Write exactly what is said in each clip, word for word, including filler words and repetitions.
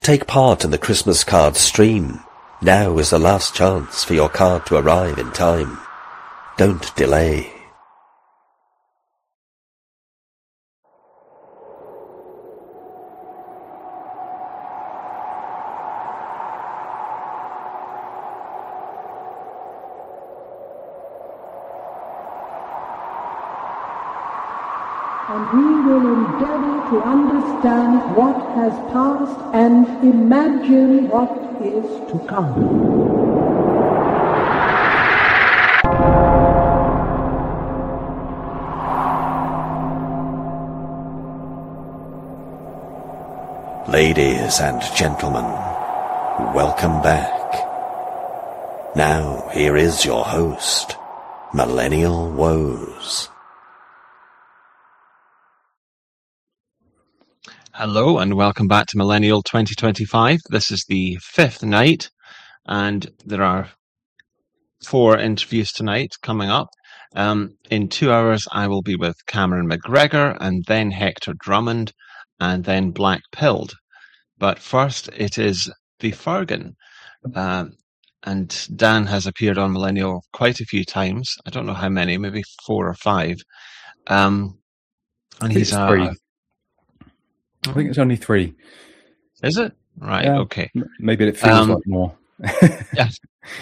Take part in the Christmas card stream. Now is the last chance for your card to arrive in time. Don't delay. And we will endeavour to understand what has passed and imagine what is to come. Ladies and gentlemen, welcome back. Now here is your host, Millennial Woes. Hello and welcome back to Millennial twenty twenty-five. This is the fifth night and there are four interviews tonight coming up. Um, in two hours I will be with Cameron McGregor and then Hector Drummond and then Black Pilled. But first it is the Fergan. Um, and Dan has appeared on Millennial quite a few times. I don't know how many, maybe four or five. Um, and he's a... Uh, I think it's only three. Is it? Right, yeah, okay. Maybe it feels um, like more. Yes.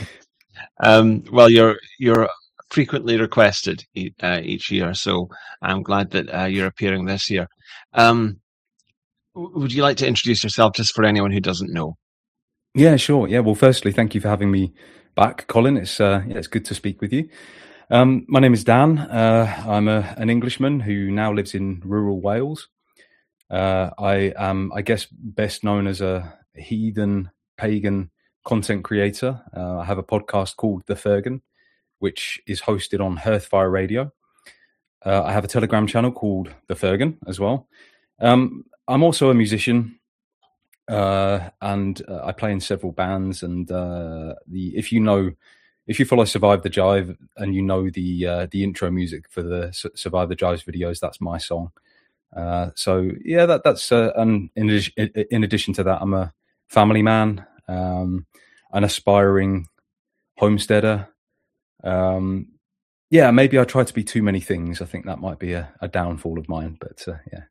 Um, well, you're you're frequently requested e- uh, each year, so I'm glad that uh, you're appearing this year. Um, w- would you like to introduce yourself just for anyone who doesn't know? Yeah, sure. Yeah, well, firstly, thank you for having me back, Colin. It's uh, yeah, it's good to speak with you. Um, my name is Dan. Uh, I'm a, an Englishman who now lives in rural Wales. Uh, I am, I guess, best known as a heathen, pagan content creator. Uh, I have a podcast called The Fergan, which is hosted on Hearthfire Radio. Uh, I have a Telegram channel called The Fergan as well. Um, I'm also a musician, uh, and uh, I play in several bands. And uh, the if you know, if you follow Survive the Jive and you know the uh, the intro music for the S- Survive the Jive videos, that's my song. Uh, so yeah, that that's uh, and in addition, in addition to that, I'm a family man, um, an aspiring homesteader. Um, yeah, maybe I try to be too many things. I think that might be a, a downfall of mine. But uh, yeah.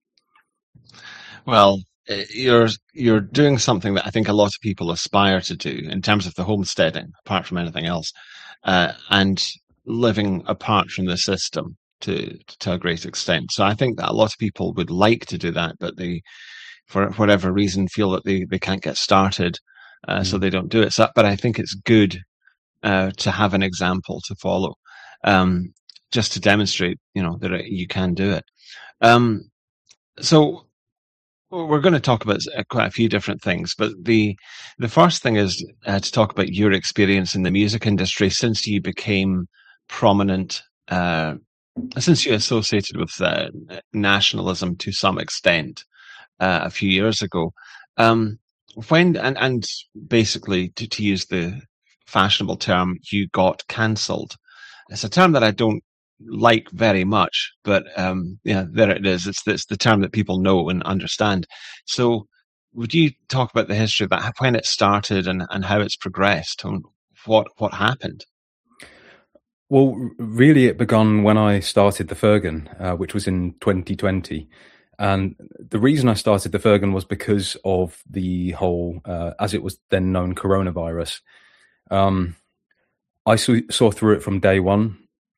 Well, you're you're doing something that I think a lot of people aspire to do in terms of the homesteading, apart from anything else, uh, and living apart from the system. To, to a great extent. So I think that a lot of people would like to do that, but they, for whatever reason, feel that they, they can't get started, uh, mm. so they don't do it. So, but I think it's good uh, to have an example to follow, um, just to demonstrate, you know, that you can do it. Um, so we're going to talk about quite a few different things, but the the first thing is uh, to talk about your experience in the music industry since you became prominent. Uh, Since you associated with uh, nationalism to some extent uh, a few years ago, um, when and, and basically to, to use the fashionable term, you got cancelled. It's a term that I don't like very much, but um, yeah, there it is. It's, it's the term that people know and understand. So, would you talk about the history of that, when it started and, and how it's progressed, and what what happened? Well, really, it began when I started The Fergan, uh, which was in twenty twenty. And the reason I started The Fergan was because of the whole, uh, as it was then known, coronavirus. Um, I saw, saw through it from day one,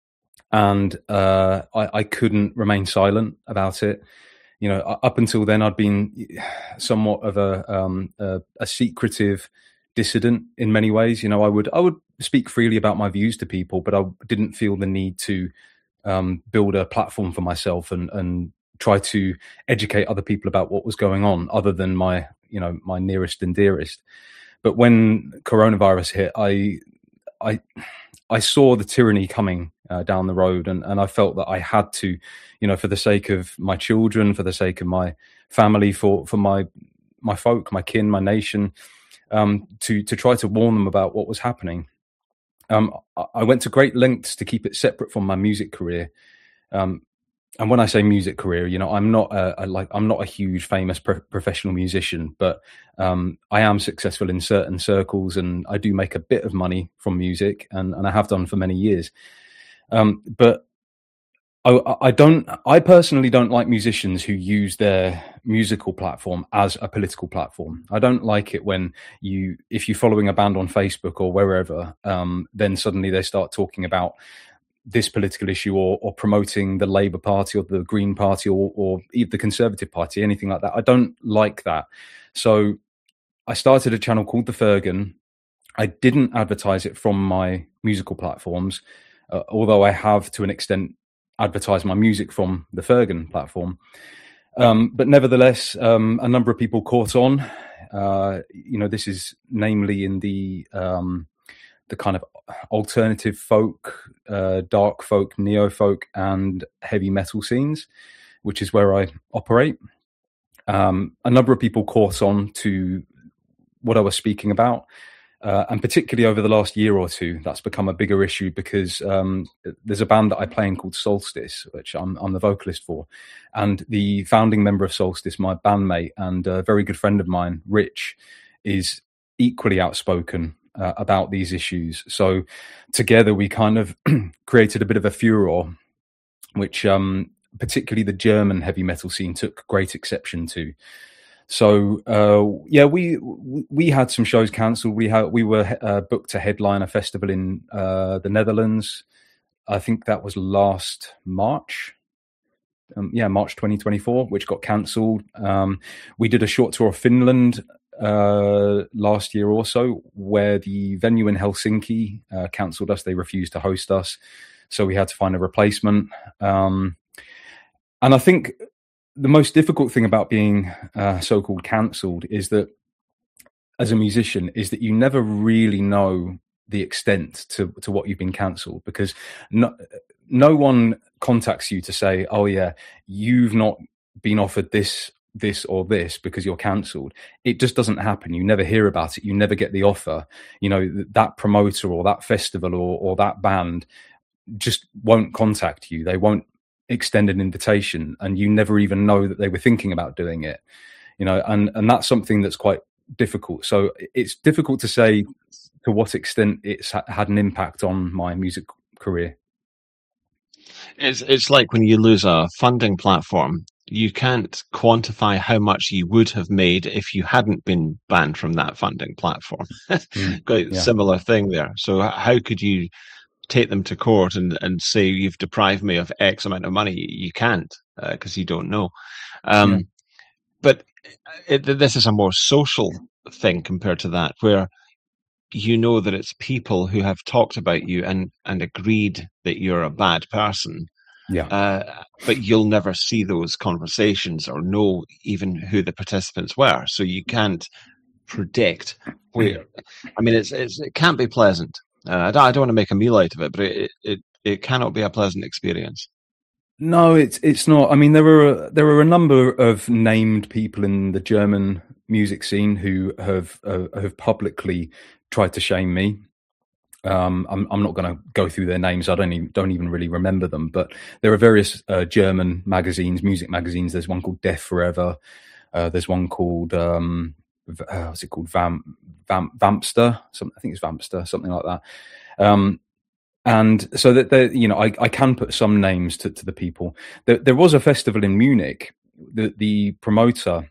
and uh, I, I couldn't remain silent about it. You know, up until then, I'd been somewhat of a, um, a, a secretive dissident in many ways. You know, I would I would speak freely about my views to people, but I didn't feel the need to um, build a platform for myself and, and try to educate other people about what was going on, other than my, you know, my nearest and dearest. But when coronavirus hit, I I I saw the tyranny coming uh, down the road, and, and I felt that I had to, you know, for the sake of my children, for the sake of my family, for for my my folk, my kin, my nation, um, to to try to warn them about what was happening. Um, I went to great lengths to keep it separate from my music career. Um, and when I say music career, you know, I'm not a, a like I'm not a huge famous pro- professional musician, but um, I am successful in certain circles, and I do make a bit of money from music, and, and I have done for many years. Um, but I, I don't. I personally don't like musicians who use their musical platform as a political platform. I don't like it when you, if you're following a band on Facebook or wherever, um, then suddenly they start talking about this political issue, or, or promoting the Labour Party or the Green Party, or, or the Conservative Party, anything like that. I don't like that. So I started a channel called The Fergan. I didn't advertise it from my musical platforms, uh, although I have, to an extent, advertised my music from the Fergan platform. Um, but nevertheless, um, a number of people caught on. Uh, you know, this is namely in the um, the kind of alternative folk, uh, dark folk, neo folk, and heavy metal scenes, which is where I operate. Um, a number of people caught on to what I was speaking about. Uh, and particularly over the last year or two, that's become a bigger issue, because um, there's a band that I play in called Solstice, which I'm, I'm the vocalist for. And the founding member of Solstice, my bandmate and a very good friend of mine, Rich, is equally outspoken uh, about these issues. So together we kind of created a bit of a furor, which um, particularly the German heavy metal scene took great exception to. So uh, yeah, we we had some shows cancelled. We had we were uh, booked to headline a festival in uh, the Netherlands. I think that was last March. Um, yeah, March twenty twenty-four, which got cancelled. Um, we did a short tour of Finland uh, last year also, where the venue in Helsinki uh, cancelled us. They refused to host us, so we had to find a replacement. Um, and I think the most difficult thing about being uh, so-called cancelled is that, as a musician, is that you never really know the extent to, to what you've been cancelled, because no, no one contacts you to say, oh yeah, you've not been offered this, this or this because you're cancelled. It just doesn't happen. You never hear about it. You never get the offer. You know, that promoter or that festival or, or that band just won't contact you. They won't extend an invitation, and you never even know that they were thinking about doing it, you know, and and that's something that's quite difficult. So it's difficult to say to what extent it's ha- had an impact on my music career. It's it's like when you lose a funding platform, you can't quantify how much you would have made if you hadn't been banned from that funding platform. mm, Quite yeah. Similar thing there. So how could you take them to court and, and say you've deprived me of X amount of money? You can't, because uh, you don't know. Um, yeah. But it, this is a more social thing compared to that, where you know that it's people who have talked about you and, and agreed that you're a bad person. Yeah. Uh, but you'll never see those conversations or know even who the participants were. So you can't predict where. I mean, it's, it's it can't be pleasant. Uh, I, don't, I don't want to make a meal out of it, but it, it it cannot be a pleasant experience. No, it's it's not. I mean, there are there are a number of named people in the German music scene who have uh, have publicly tried to shame me. Um, I'm I'm not going to go through their names. I don't even don't even really remember them. But there are various uh, German magazines, music magazines. There's one called Death Forever. Uh, there's one called um, uh, what's it called? Vamp. Vamp, Vampster, some, I think it's Vampster, something like that. Um, and so that they, you know, I, I can put some names to, to the people. There, there was a festival in Munich. The, the promoter,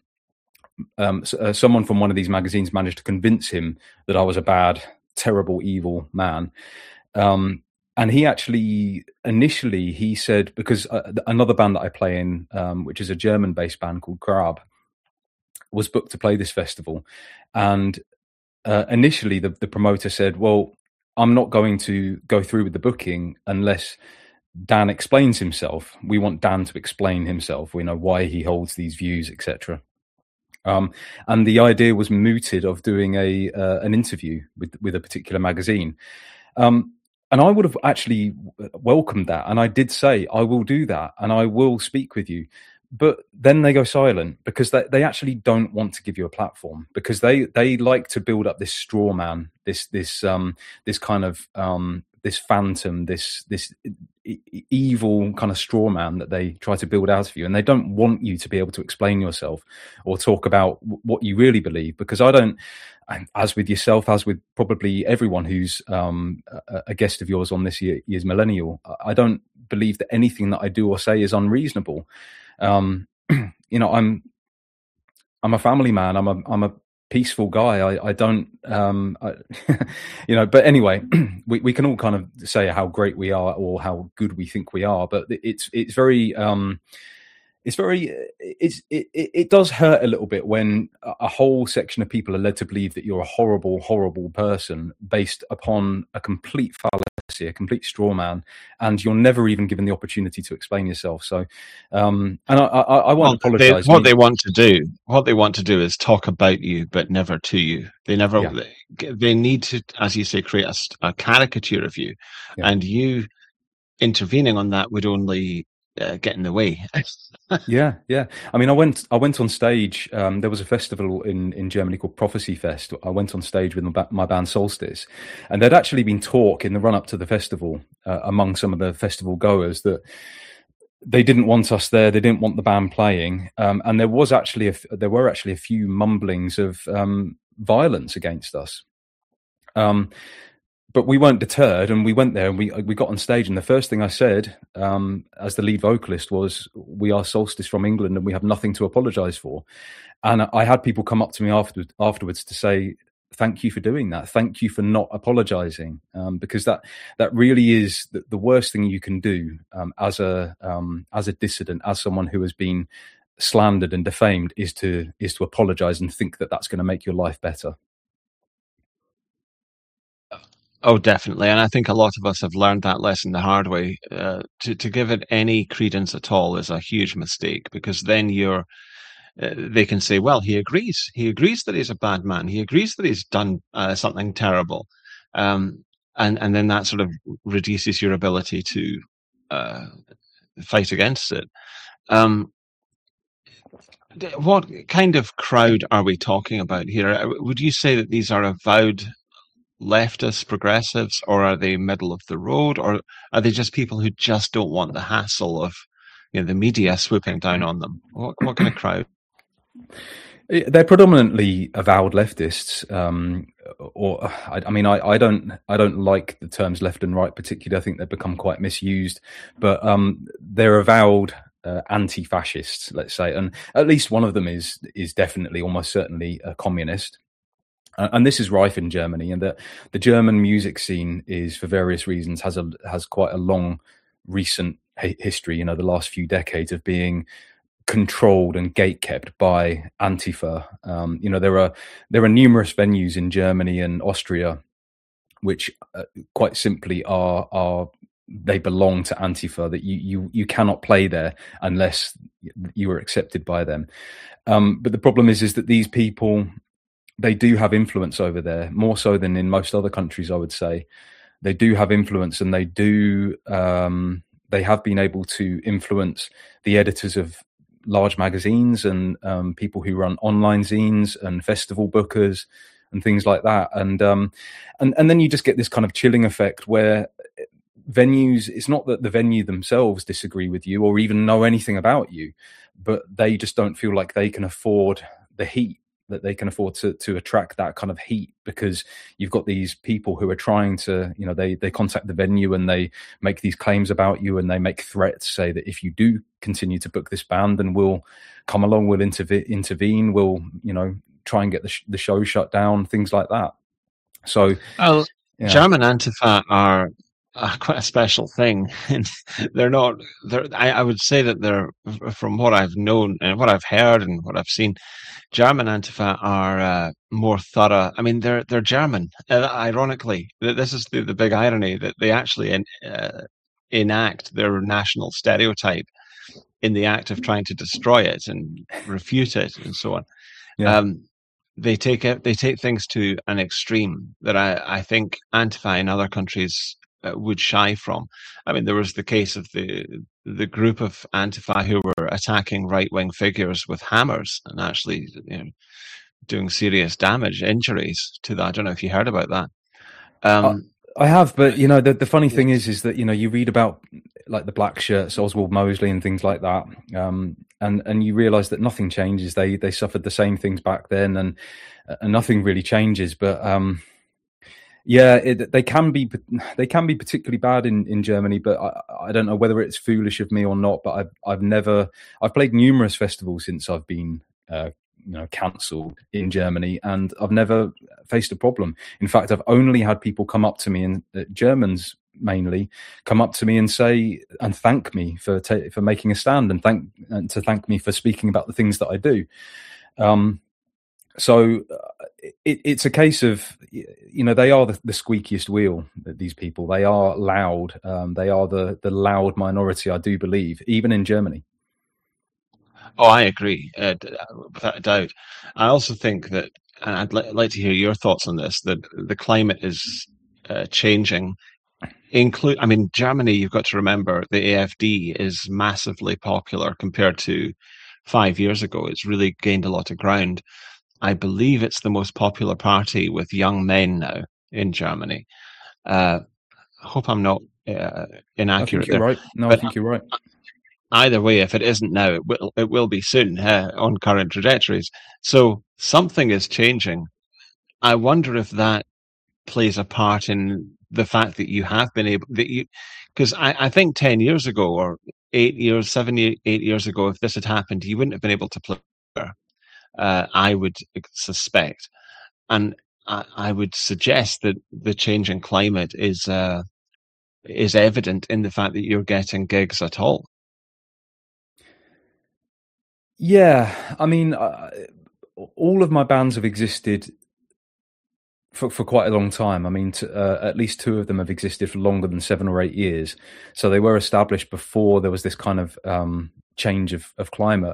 um, uh, someone from one of these magazines, managed to convince him that I was a bad, terrible, evil man. Um, and he actually, initially, he said, because uh, another band that I play in, um, which is a German-based band called Grab, was booked to play this festival, and Uh, initially, the, the promoter said, well, I'm not going to go through with the booking unless Dan explains himself. We want Dan to explain himself. We know why he holds these views, et cetera. Um, and the idea was mooted of doing a uh, an interview with, with a particular magazine. Um, and I would have actually welcomed that. And I did say, I will do that and I will speak with you. But then they go silent, because they, they actually don't want to give you a platform, because they, they like to build up this straw man, this this um this kind of um this phantom, this this e- evil kind of straw man that they try to build out of you, and they don't want you to be able to explain yourself or talk about w- what you really believe. Because I don't, as with yourself, as with probably everyone who's um, a, a guest of yours on this year, year's Millennial, I don't believe that anything that I do or say is unreasonable. Um, you know, I'm I'm a family man. I'm a I'm a peaceful guy. I, I don't, um, I, you know, but anyway, we, we can all kind of say how great we are or how good we think we are, but it's, it's very, um, it's very, it's, it, it does hurt a little bit when a whole section of people are led to believe that you're a horrible, horrible person based upon a complete fallacy, a complete straw man, and you're never even given the opportunity to explain yourself. So, um, and I, I, I won't well, apologize. They, what they want to do, what they want to do is talk about you, but never to you. They never, Yeah. they, they need to, as you say, create a, a caricature of you, Yeah. and you intervening on that would only uh, get in the way. Yeah, yeah. I mean, I went, I went on stage. Um, there was a festival in, in Germany called Prophecy Fest. I went on stage with my, my band Solstice, and there'd actually been talk in the run up to the festival uh, among some of the festival goers that they didn't want us there. They didn't want the band playing, um, and there was actually a, there were actually a few mumblings of um, violence against us. Um, But we weren't deterred, and we went there and we we got on stage, and the first thing I said um, as the lead vocalist was, "We are Solstice from England, and we have nothing to apologise for." And I had people come up to me afterwards, afterwards to say, "Thank you for doing that. Thank you for not apologising," um, because that that really is the, the worst thing you can do um, as a um, as a dissident, as someone who has been slandered and defamed, is to is to apologise and think that that's going to make your life better. Oh, definitely. And I think a lot of us have learned that lesson the hard way. Uh, to, to give it any credence at all is a huge mistake, because then you're, uh, they can say, well, he agrees. He agrees that he's a bad man. He agrees that he's done uh, something terrible. Um, and, and then that sort of reduces your ability to uh, fight against it. Um, what kind of crowd are we talking about here? Would you say that these are avowed leftists, progressives, or are they middle of the road, or are they just people who just don't want the hassle of, you know, the media swooping down on them? What, what kind of crowd? They're predominantly avowed leftists, um, or I, I mean, I, I don't, I don't like the terms left and right particularly. I think they've become quite misused, but um, they're avowed uh, anti-fascists, let's say, and at least one of them is is definitely, almost certainly, a communist. And this is rife in Germany, and the, the German music scene is, for various reasons, has a has quite a long, recent history. You know, the last few decades of being controlled and gatekept by Antifa. Um, you know, there are there are numerous venues in Germany and Austria, which uh, quite simply are are they belong to Antifa. That you you you cannot play there unless you are accepted by them. Um, but the problem is is that these people, they do have influence over there, more so than in most other countries, I would say. They do have influence, and they do, um, they have been able to influence the editors of large magazines and um, people who run online zines and festival bookers and things like that. And, um, and, and then you just get this kind of chilling effect where venues, it's not that the venue themselves disagree with you or even know anything about you, but they just don't feel like they can afford the heat that they can afford to to attract that kind of heat, because you've got these people who are trying to, you know, they they contact the venue and they make these claims about you, and they make threats, say that if you do continue to book this band, then we'll come along, we'll interve- intervene, we'll, you know, try and get the, sh- the show shut down, things like that. So, well, yeah. German Antifa are uh, quite a special thing. They're not, they're, I, I would say that they're, from what I've known and what I've heard and what I've seen, German Antifa are uh, more thorough. I mean, they're they're German. Uh, ironically, this is the, the big irony, that they actually in, uh, enact their national stereotype in the act of trying to destroy it and refute it and so on. Yeah. Um, they take it. They take things to an extreme that I, I think Antifa in other countries uh, would shy from. I mean, there was the case of the the group of Antifa who were attacking right-wing figures with hammers and actually, you know, doing serious damage, injuries to that. I don't know if you heard about that. Um, I have, but you know, the, the funny thing is, is that, you know, you read about like the black shirts, Oswald Mosley and things like that. Um, and, and you realize that nothing changes. They, they suffered the same things back then, and, and nothing really changes. But, um, yeah, it, they can be, they can be particularly bad in, in Germany, but I, I don't know whether it's foolish of me or not, but I've, I've never, I've played numerous festivals since I've been, uh, you know, cancelled in Germany, and I've never faced a problem. In fact, I've only had people come up to me, and uh, Germans mainly come up to me and say and thank me for ta- for making a stand, and thank and to thank me for speaking about the things that I do. Um, so uh, it, it's a case of, you know, they are the, the squeakiest wheel. These people, they are loud. Um, they are the the loud minority, I do believe, even in Germany. Oh, I agree, uh, without a doubt. I also think that, and I'd li- like to hear your thoughts on this, that the climate is uh, changing. Include, I mean, Germany, you've got to remember, the A F D is massively popular compared to five years ago. It's really gained a lot of ground. I believe it's the most popular party with young men now in Germany. Uh, I hope I'm not uh, inaccurate I think you're there. right. No, But I think you're right. either way, if it isn't now, it will, it will be soon uh, on current trajectories. So something is changing. I wonder if that plays a part in the fact that you have been able, that you, because I, I think ten years ago or eight years, seven, eight years ago, if this had happened, you wouldn't have been able to play. Uh, I would suspect, and I, I would suggest that the changing climate is uh, is evident in the fact that you're getting gigs at all. Yeah, I mean, uh, all of my bands have existed for, for quite a long time. I mean, to, uh, at least two of them have existed for longer than seven or eight years. So they were established before there was this kind of um, change of, of climate.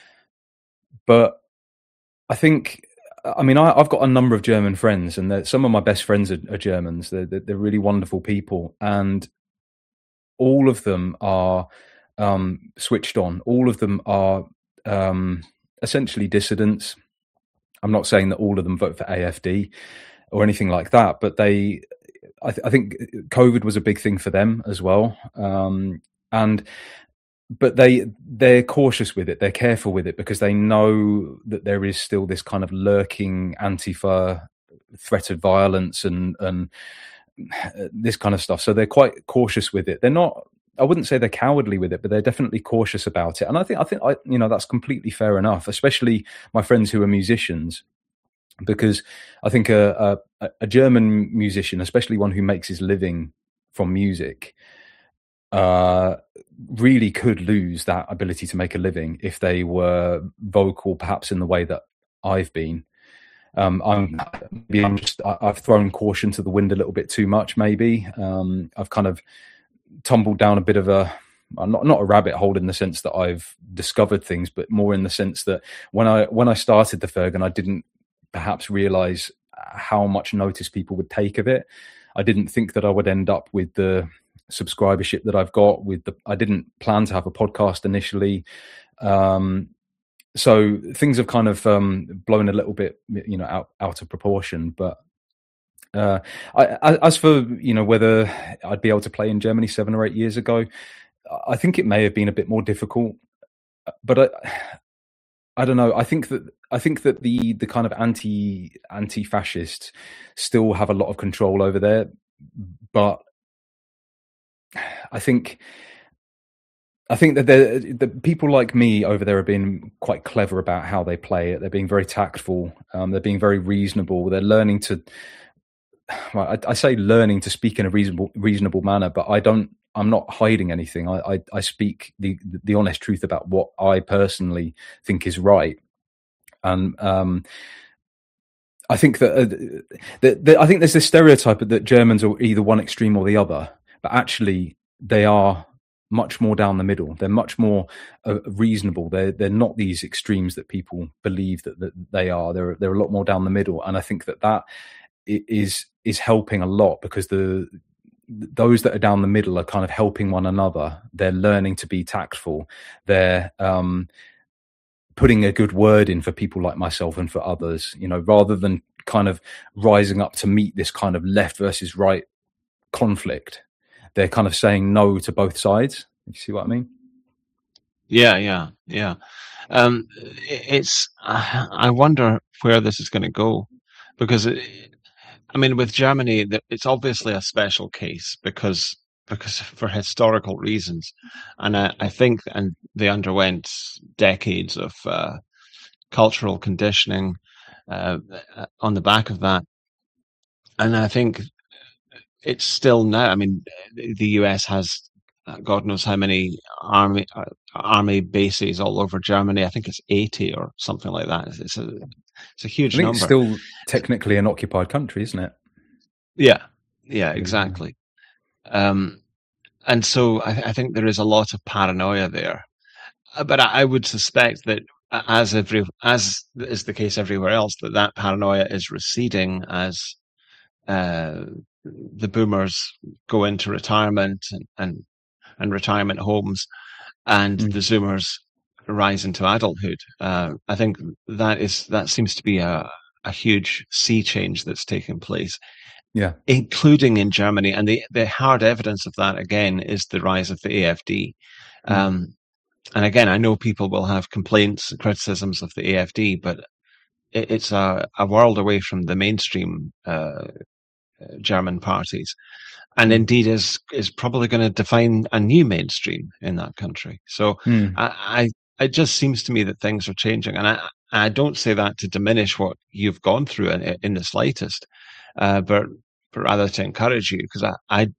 But I think, I mean, I, I've got a number of German friends, and some of my best friends are, are Germans. They're, they're really wonderful people, and all of them are um, switched on. All of them are um, essentially dissidents. I'm not saying that all of them vote for A F D or anything like that, but they, I, th- I think COVID was a big thing for them as well. Um, and, but they, they're cautious with it. They're careful with it because they know that there is still this kind of lurking Antifa threat of violence and, and this kind of stuff. So they're quite cautious with it. They're not, I wouldn't say they're cowardly with it, but they're definitely cautious about it. And I think, I think, I, you know, that's completely fair enough, especially my friends who are musicians, because I think a, a, a German musician, especially one who makes his living from music, uh, really could lose that ability to make a living if they were vocal, perhaps in the way that I've been. Um, I'm, maybe I'm just, I, I've thrown caution to the wind a little bit too much. Maybe um, I've kind of tumbled down a bit of a, not not a rabbit hole in the sense that I've discovered things, but more in the sense that when I when I started the Fergen, I didn't perhaps realize how much notice people would take of it. I didn't think that I would end up with the subscribership that I've got. With the, I didn't plan to have a podcast initially. Um, so things have kind of um, blown a little bit, you know, out out of proportion. But uh, I, as for, you know, whether I'd be able to play in Germany seven or eight years ago, I think it may have been a bit more difficult. But I, I don't know. I think that I think that the the kind of anti anti fascists still have a lot of control over there, but I think I think that the people like me over there are being quite clever about how they play it. They're being very tactful. Um, they're being very reasonable. They're learning to. Well, I, I say learning to speak in a reasonable reasonable manner, but I don't. I'm not hiding anything. I, I, I speak the the honest truth about what I personally think is right, and um, I think that, uh, that, that I think there's this stereotype that Germans are either one extreme or the other, but actually they are much more down the middle. They're much more uh, reasonable. They're they're not these extremes that people believe that, that they are. They're they're a lot more down the middle, and I think that that is is helping a lot because the those that are down the middle are kind of helping one another. They're learning to be tactful. They're um, putting a good word in for people like myself and for others, you know, rather than kind of rising up to meet this kind of left versus right conflict. They're kind of saying no to both sides. You see what I mean? Yeah, yeah, yeah. Um, it's. I wonder where this is going to go, because it, I mean, with Germany, it's obviously a special case because because for historical reasons, and I, I think and they underwent decades of uh, cultural conditioning uh, on the back of that, and I think it's still now. I mean, the U S has God knows how many army uh, army bases all over Germany. I think it's eighty or something like that. It's, it's a it's a huge I think number. It's still technically an occupied country, isn't it? Yeah, yeah, exactly. Um, and so I, I think there is a lot of paranoia there. But I, I would suspect that, as every as is the case everywhere else, that that paranoia is receding as uh, the boomers go into retirement and and, and retirement homes, and mm. the Zoomers rise into adulthood. Uh, I think that is that seems to be a a huge sea change that's taking place. Yeah, including in Germany, and the, the hard evidence of that again is the rise of the A F D. Mm. Um, and again, I know people will have complaints and criticisms of the A F D, but it, it's a, a world away from the mainstream uh, German parties, and mm. indeed is is probably going to define a new mainstream in that country. So mm. I, I, it just seems to me that things are changing, and I I don't say that to diminish what you've gone through in, in the slightest. Uh, but, but rather to encourage you, because I, I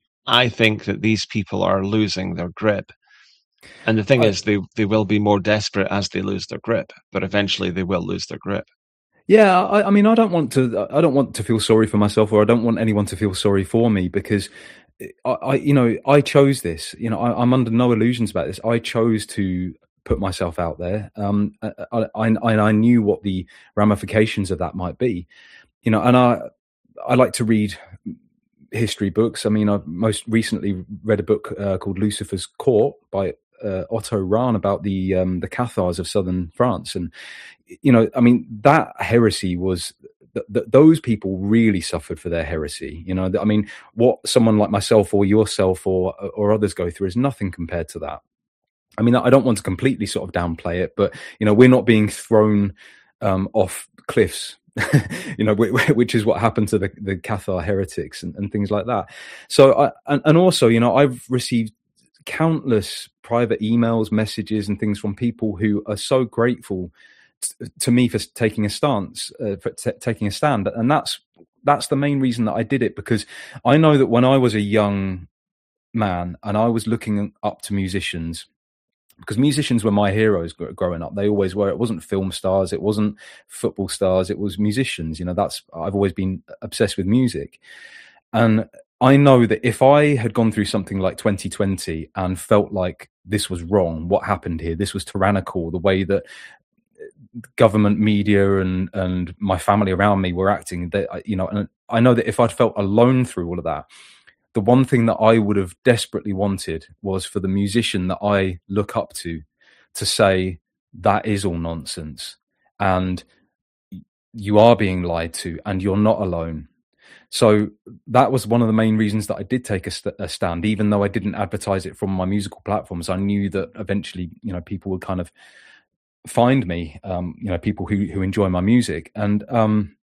I think that these people are losing their grip. And the thing I, is, they, they will be more desperate as they lose their grip, but eventually they will lose their grip. Yeah, I, I mean, I don't want to. I don't want to feel sorry for myself, or I don't want anyone to feel sorry for me, because I, I you know, I chose this. You know, I, I'm under no illusions about this. I chose to put myself out there. Um, I, I, I, I knew what the ramifications of that might be. You know, and I. I like to read history books. I mean, I've most recently read a book uh, called Lucifer's Court by uh, Otto Rahn about the um, the Cathars of southern France. And, you know, I mean, that heresy was, th- th- those people really suffered for their heresy. You know, I mean, what someone like myself or yourself or or others go through is nothing compared to that. I mean, I don't want to completely sort of downplay it, but, you know, we're not being thrown um, off cliffs. You know, which is what happened to the, the Cathar heretics and, and things like that. So, I, and, and also, you know, I've received countless private emails, messages, and things from people who are so grateful t- to me for taking a stance, uh, for t- taking a stand, and that's that's the main reason that I did it, because I know that when I was a young man and I was looking up to musicians. Because musicians were my heroes growing up. They always were. It wasn't film stars. It wasn't football stars. It was musicians. You know, that's, I've always been obsessed with music. And I know that if I had gone through something like twenty twenty and felt like this was wrong, what happened here, this was tyrannical, the way that government, media, and, and my family around me were acting, that, you know, and I know that if I'd felt alone through all of that, the one thing that I would have desperately wanted was for the musician that I look up to to say, that is all nonsense, and you are being lied to, and you're not alone. So that was one of the main reasons that I did take a, st- a stand, even though I didn't advertise it from my musical platforms. I knew that eventually, you know, people would kind of find me, um, you know, people who, who enjoy my music. And, um,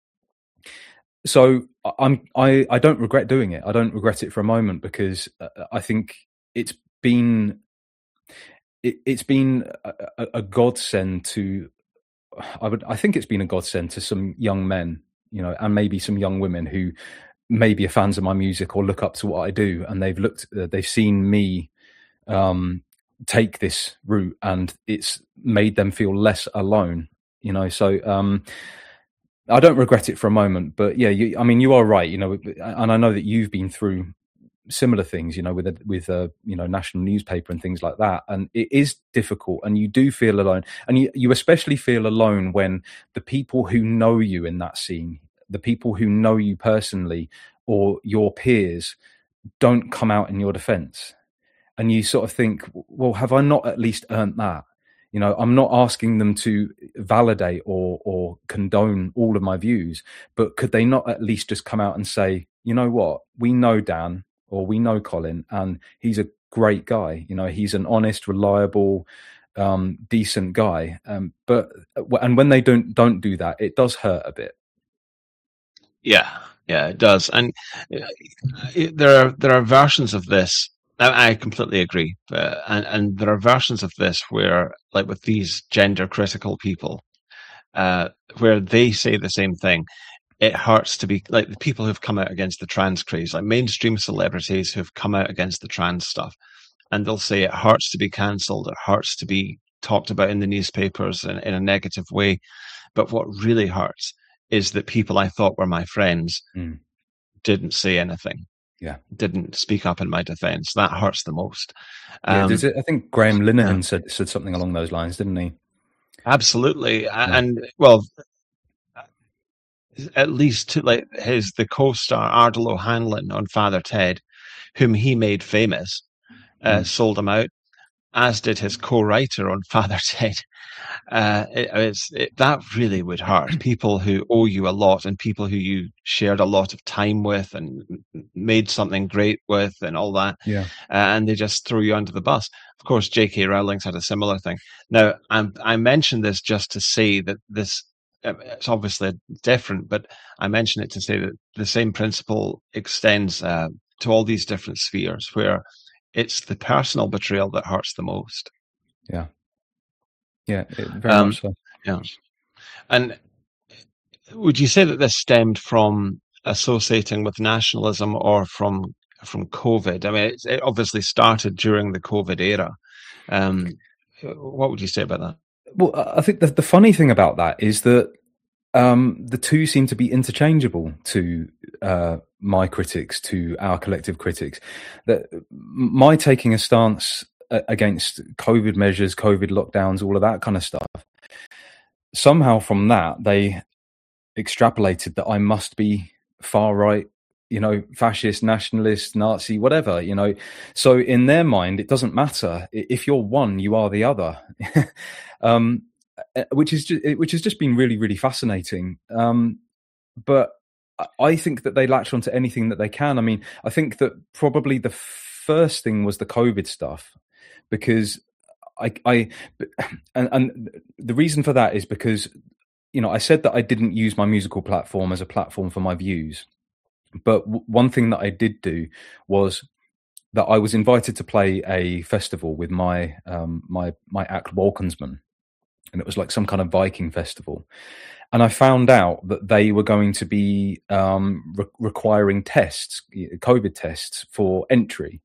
So I'm I, I don't regret doing it. I don't regret it for a moment, because I think it's been it, it's been a, a godsend to I would I think it's been a godsend to some young men, you know, and maybe some young women who maybe are fans of my music or look up to what I do, and they've looked they've seen me um, take this route, and it's made them feel less alone, you know. So. Um, I don't regret it for a moment, but yeah, you, I mean, you are right, you know, and I know that you've been through similar things, you know, with a, with a, you know, national newspaper and things like that. And it is difficult, and you do feel alone, and you, you especially feel alone when the people who know you in that scene, the people who know you personally or your peers, don't come out in your defense. And you sort of think, well, have I not at least earned that? You know, I'm not asking them to validate or or condone all of my views, but could they not at least just come out and say, you know what, we know Dan or we know Colin, and he's a great guy. You know, he's an honest, reliable, um, decent guy. Um, but and when they don't don't do that, it does hurt a bit. Yeah, yeah, it does. And it, there are there are versions of this. I, I completely agree. Uh, and and there are versions of this where, like with these gender critical people, uh, where they say the same thing. It hurts to be like the people who've come out against the trans craze, like mainstream celebrities who've come out against the trans stuff, and they'll say it hurts to be cancelled. It hurts to be talked about in the newspapers in, in a negative way. But what really hurts is that people I thought were my friends mm. didn't say anything. Yeah, didn't speak up in my defence. That hurts the most. Yeah, Um, it, I think Graham Linehan yeah. said said something along those lines, didn't he? Absolutely, Yeah. and well, at least to, like his the co-star Ardal O'Hanlon on Father Ted, whom he made famous, uh, Mm. sold him out, as did his co-writer on Father Ted. Uh, it, it's, it, that really would hurt. People who owe you a lot and people who you shared a lot of time with and made something great with and all that. Yeah. Uh, and they just threw you under the bus. Of course, J K Rowling's had a similar thing. Now, I'm, I mentioned this just to say that this, it's obviously different, but I mention it to say that the same principle extends uh, to all these different spheres where it's the personal betrayal that hurts the most. Yeah. Yeah, it, very um, much so. Yeah. And would you say that this stemmed from associating with nationalism or from from COVID? I mean, it, it obviously started during the COVID era. Um, what would you say about that? Well, I think the, the funny thing about that is that um, the two seem to be interchangeable to uh, my critics, to our collective critics. That my taking a stance against COVID measures, COVID lockdowns, all of that kind of stuff, somehow from that, they extrapolated that I must be far right, you know, fascist, nationalist, Nazi, whatever, you know. So in their mind, it doesn't matter. If you're one, you are the other, um, which is just, which has just been really, really fascinating. Um, but I think that they latch onto anything that they can. I mean, I think that probably the first thing was the COVID stuff, because I, I and, and the reason for that is because, you know, I said that I didn't use my musical platform as a platform for my views. But w- one thing that I did do was that I was invited to play a festival with my um, my my act Wolkensman, and it was like some kind of Viking festival. And I found out that they were going to be um, re- requiring tests, COVID tests for entry.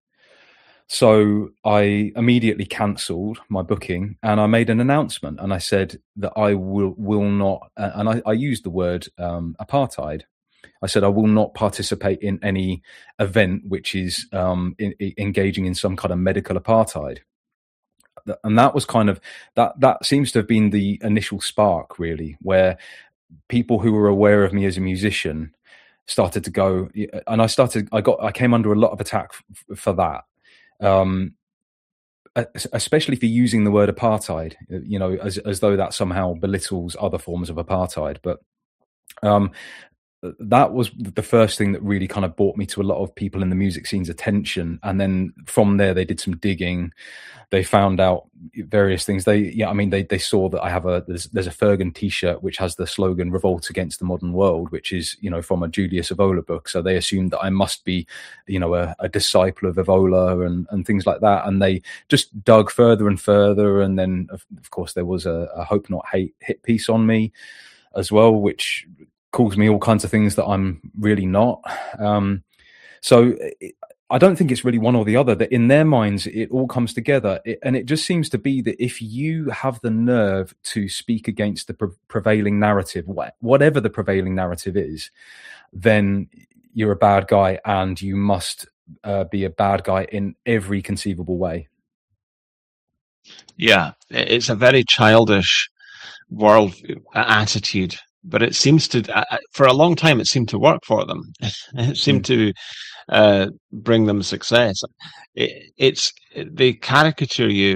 So I immediately cancelled my booking and I made an announcement, and I said that I will will not, uh, and I, I used the word um, apartheid. I said I will not participate in any event which is um, in, in, engaging in some kind of medical apartheid. And that was kind of, that that seems to have been the initial spark, really, where people who were aware of me as a musician started to go, and I started, I got, I came under a lot of attack f- for that. Um, especially for using the word apartheid, you know, as as though that somehow belittles other forms of apartheid. But um, that was the first thing that really kind of brought me to a lot of people in the music scene's attention. And then from there, they did some digging. They found out various things. They, yeah, I mean, they they saw that I have a there's, there's a Fergan T-shirt which has the slogan "Revolt Against the Modern World," which is, you know, from a Julius Evola book. So they assumed that I must be, you know, a, a disciple of Evola and and things like that. And they just dug further and further. And then, of, of course, there was a, a Hope Not Hate hit piece on me as well, which calls me all kinds of things that I'm really not. Um, so. It, I don't think it's really one or the other, that in their minds, it all comes together. It, and it just seems to be that if you have the nerve to speak against the pre- prevailing narrative, wh- whatever the prevailing narrative is, then you're a bad guy, and you must uh, be a bad guy in every conceivable way. Yeah, it's a very childish world attitude, but it seems to, for a long time, it seemed to work for them. It seemed mm. to uh, bring them success. It, it's they caricature you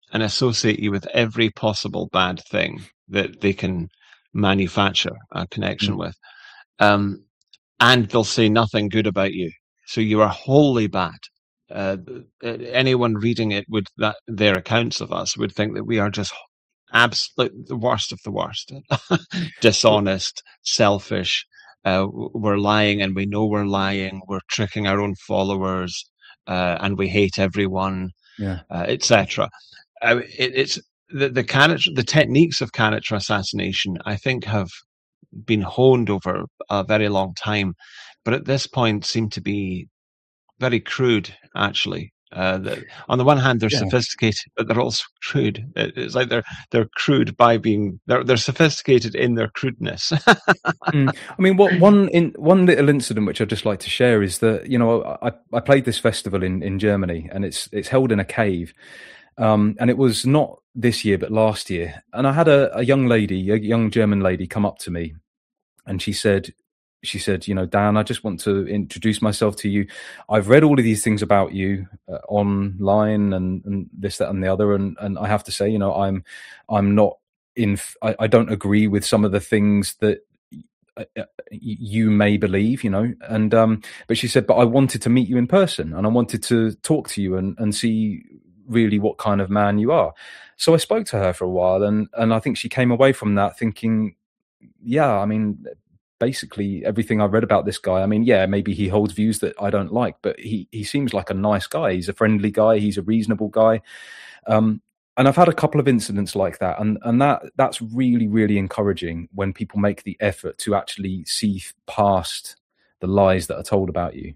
and associate you with every possible bad thing that they can manufacture a connection Mm. with. Um, and they'll say nothing good about you. So you are wholly bad. Uh, anyone reading it would that their accounts of us would think that we are just absolute the worst of the worst, dishonest, selfish. Uh, we're lying, and we know we're lying. We're tricking our own followers, uh, and we hate everyone, Yeah. uh, et cetera. Uh, it, it's the the character, the techniques of character assassination, I think, have been honed over a very long time, but at this point seem to be very crude, actually. Uh, the, on the one hand, they're Yeah. sophisticated, but they're also crude. It's like they're they're crude by being they're they're sophisticated in their crudeness. Mm. I mean, what one in one little incident which I'd just like to share is that, you know, I, I played this festival in, in Germany, and it's it's held in a cave, um, and it was not this year but last year. And I had a, a young lady, a young German lady, come up to me, and she said, she said, you know, Dan, I just want to introduce myself to you. I've read all of these things about you uh, online, and, and this, that, and the other, and and I have to say, you know, I'm I'm not in. I, I don't agree with some of the things that you may believe, you know, and um but she said, but I wanted to meet you in person, and I wanted to talk to you and and see really what kind of man you are. So I spoke to her for a while, and and I think she came away from that thinking, yeah, I mean, basically everything I read about this guy, I mean, yeah, maybe he holds views that I don't like, but he he seems like a nice guy. He's a friendly guy, he's a reasonable guy. um And I've had a couple of incidents like that, and, and that that's really, really encouraging when people make the effort to actually see past the lies that are told about you.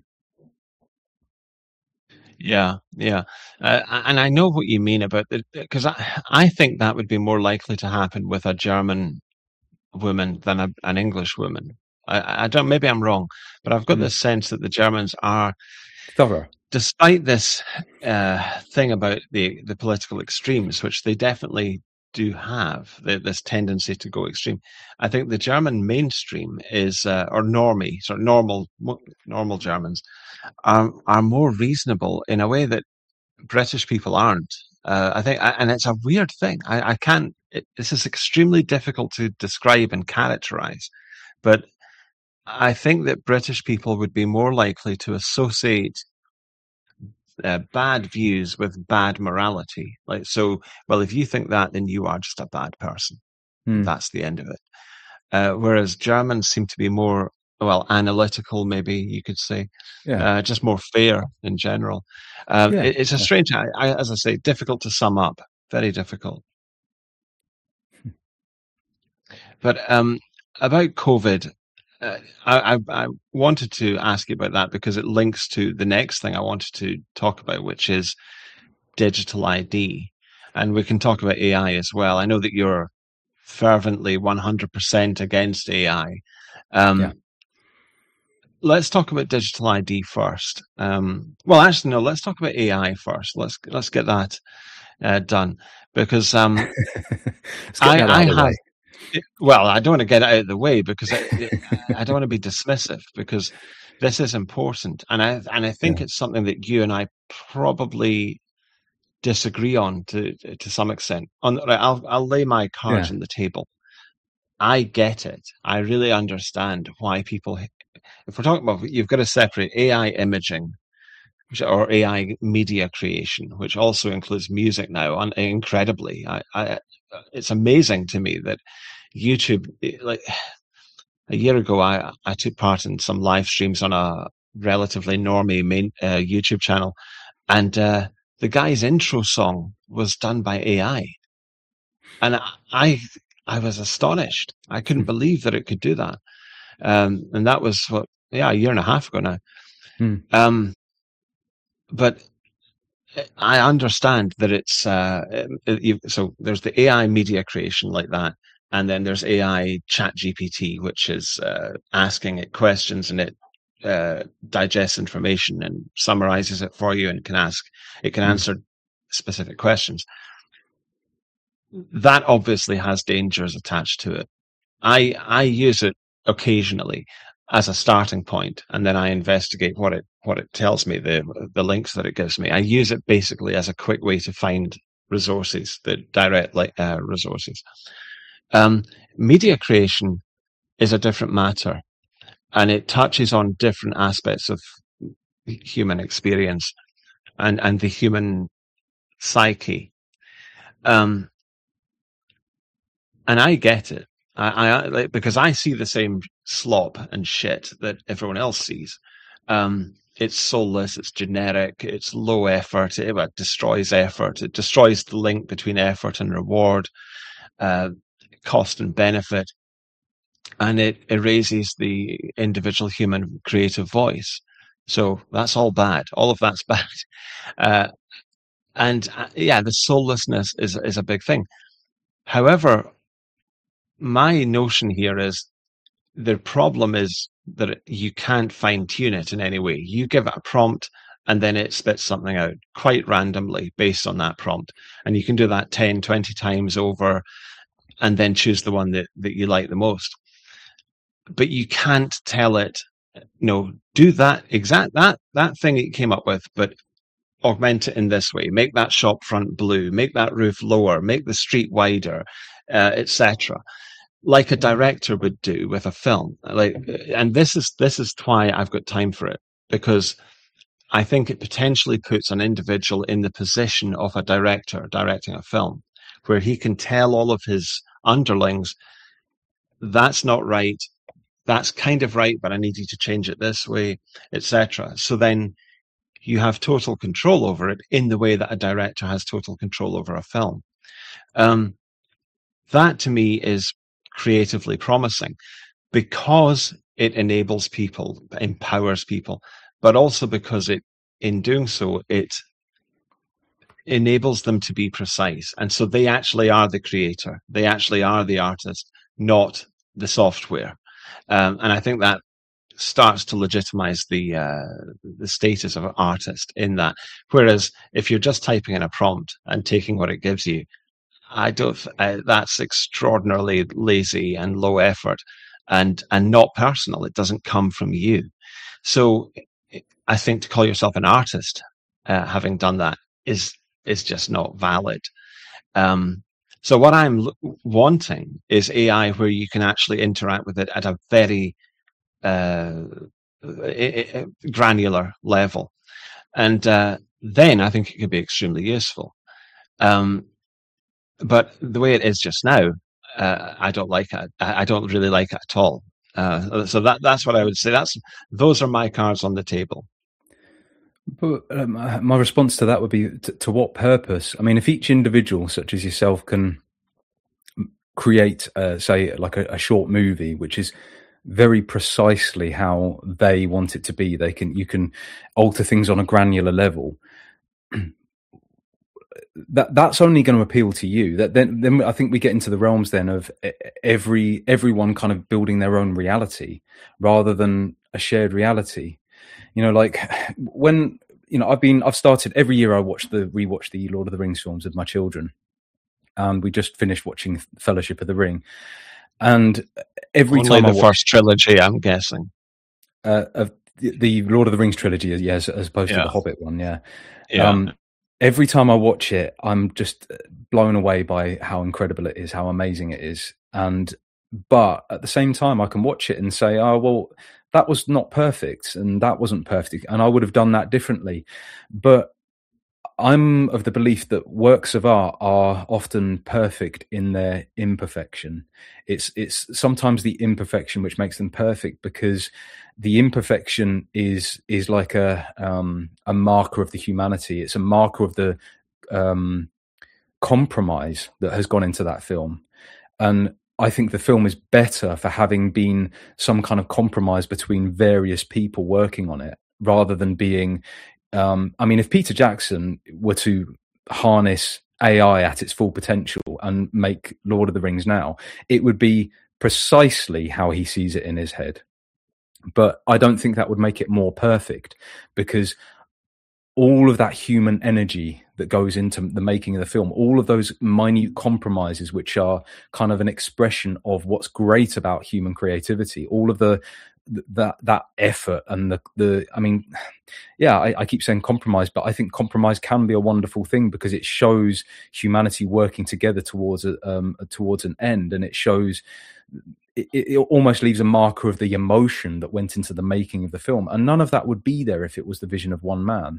Yeah, yeah. Uh, and I know what you mean about it, because I, I think that would be more likely to happen with a German woman than a, an English woman. I, I don't, maybe I'm wrong, but I've got Mm. this sense that the Germans are, thorough. Despite this uh, thing about the, the political extremes, which they definitely do have, the, this tendency to go extreme, I think the German mainstream is, uh, or normie, sort of normal, normal Germans, are are more reasonable in a way that British people aren't. Uh, I think, and it's a weird thing. I, I can't. It, this is extremely difficult to describe and characterize, but I think that British people would be more likely to associate Uh, bad views with bad morality. Like, so, well, if you think that, then you are just a bad person. Mm. That's the end of it. Uh, whereas Germans seem to be more, well, analytical, maybe you could say, Yeah. uh, just more fair in general. Um, Yeah. it, it's a strange, I, I, as I say, difficult to sum up. Very difficult. But um, about COVID, Uh, I, I, I wanted to ask you about that because it links to the next thing I wanted to talk about, which is digital I D. And we can talk about A I as well. I know that you're fervently one hundred percent against A I. Um, Yeah. Let's talk about digital I D first. Um, well, actually, no, let's talk about A I first. Let's let's get that uh, done because um, Let's get I, that out I of the have. way. Well, I don't want to get it out of the way because I, I don't want to be dismissive because this is important, and I and I think Yeah. it's something that you and I probably disagree on to to some extent. On, I'll I'll lay my cards Yeah. on the table. I get it. I really understand why people. If we're talking about, you've got to separate A I imaging or A I media creation, which also includes music now. And incredibly, I, I it's amazing to me that YouTube, like a year ago, I, I took part in some live streams on a relatively normie main uh, YouTube channel, and uh, the guy's intro song was done by A I, and I I was astonished. I couldn't believe that it could do that, um, and that was what yeah a year and a half ago now. Hmm. Um, but I understand that it's uh, it, so there's the A I media creation like that. And then there's A I Chat G P T, which is uh, asking it questions and it uh, digests information and summarizes it for you and can ask, it can Mm. answer specific questions. That obviously has dangers attached to it. I I use it occasionally as a starting point, and then I investigate what it what it tells me, the the links that it gives me. I use it basically as a quick way to find resources, the direct uh, resources. Um, media creation is a different matter, and it touches on different aspects of human experience and, and the human psyche. Um, and I get it. I, I like, because I see the same slop and shit that everyone else sees. Um, it's soulless, it's generic, it's low effort, it, it destroys effort, it destroys the link between effort and reward, uh, cost and benefit, and it erases the individual human creative voice. So that's all bad. All of that's bad. Uh, and uh, yeah, the soullessness is is a big thing. However, my notion here is the problem is that you can't fine tune it in any way. You give it a prompt and then it spits something out quite randomly based on that prompt. And you can do that ten, twenty times over and then choose the one that, that you like the most. But you can't tell it, you know, do that exact, that, that thing that you came up with, but augment it in this way, make that shop front blue, make that roof lower, make the street wider, uh, et cetera. Like a director would do with a film. Like, and this is, this is why I've got time for it, because I think it potentially puts an individual in the position of a director directing a film, where he can tell all of his underlings, that's not right, that's kind of right, but I need you to change it this way, et cetera. So then you have total control over it in the way that a director has total control over a film. Um, that to me is creatively promising because it enables people, empowers people, but also because it, in doing so, it enables them to be precise. And so they actually are the creator. They actually are the artist, not the software. Um, and I think that starts to legitimize the uh, the status of an artist in that. Whereas if you're just typing in a prompt and taking what it gives you, I don't. Uh, that's extraordinarily lazy and low effort, and and not personal. It doesn't come from you. So I think to call yourself an artist, uh, having done that, is is just not valid. Um, so what I'm l- wanting is A I where you can actually interact with it at a very uh, I- I- granular level, and uh, then I think it could be extremely useful. Um, but the way it is just now, uh, I don't like it. I, I don't really like it at all. Uh, so that that's what I would say. That's those are my cards on the table. But um, my response to that would be to, to what purpose? I mean, if each individual, such as yourself, can create, uh, say, like a, a short movie, which is very precisely how they want it to be, they can you can alter things on a granular level. that that's only going to appeal to you. That then, then I think we get into the realms then of every everyone kind of building their own reality rather than a shared reality. You know, like when, you know, I've been, I've started every year I watch the, rewatch the Lord of the Rings films with my children. And we just finished watching Fellowship of the Ring. And every Only time the I watch, first trilogy, I'm guessing. Uh, of the, the Lord of the Rings trilogy, yes, as opposed yeah. to the Hobbit one, yeah. Yeah. Um, every time I watch it, I'm just blown away by how incredible it is, how amazing it is. And, but at the same time, I can watch it and say, oh, well, that was not perfect and that wasn't perfect and I would have done that differently. But I'm of the belief that works of art are often perfect in their imperfection. It's it's sometimes the imperfection which makes them perfect, because the imperfection is is like a um, a marker of the humanity. It's a marker of the um, compromise that has gone into that film. And I think the film is better for having been some kind of compromise between various people working on it, rather than being, um, I mean, if Peter Jackson were to harness A I at its full potential and make Lord of the Rings now, it would be precisely how he sees it in his head. But I don't think that would make it more perfect, because all of that human energy that goes into the making of the film, all of those minute compromises, which are kind of an expression of what's great about human creativity, all of the th- that that effort and the the. I mean, yeah, I, I keep saying compromise, but I think compromise can be a wonderful thing because it shows humanity working together towards a um, towards an end, and it shows. It, it almost leaves a marker of the emotion that went into the making of the film, and none of that would be there if it was the vision of one man.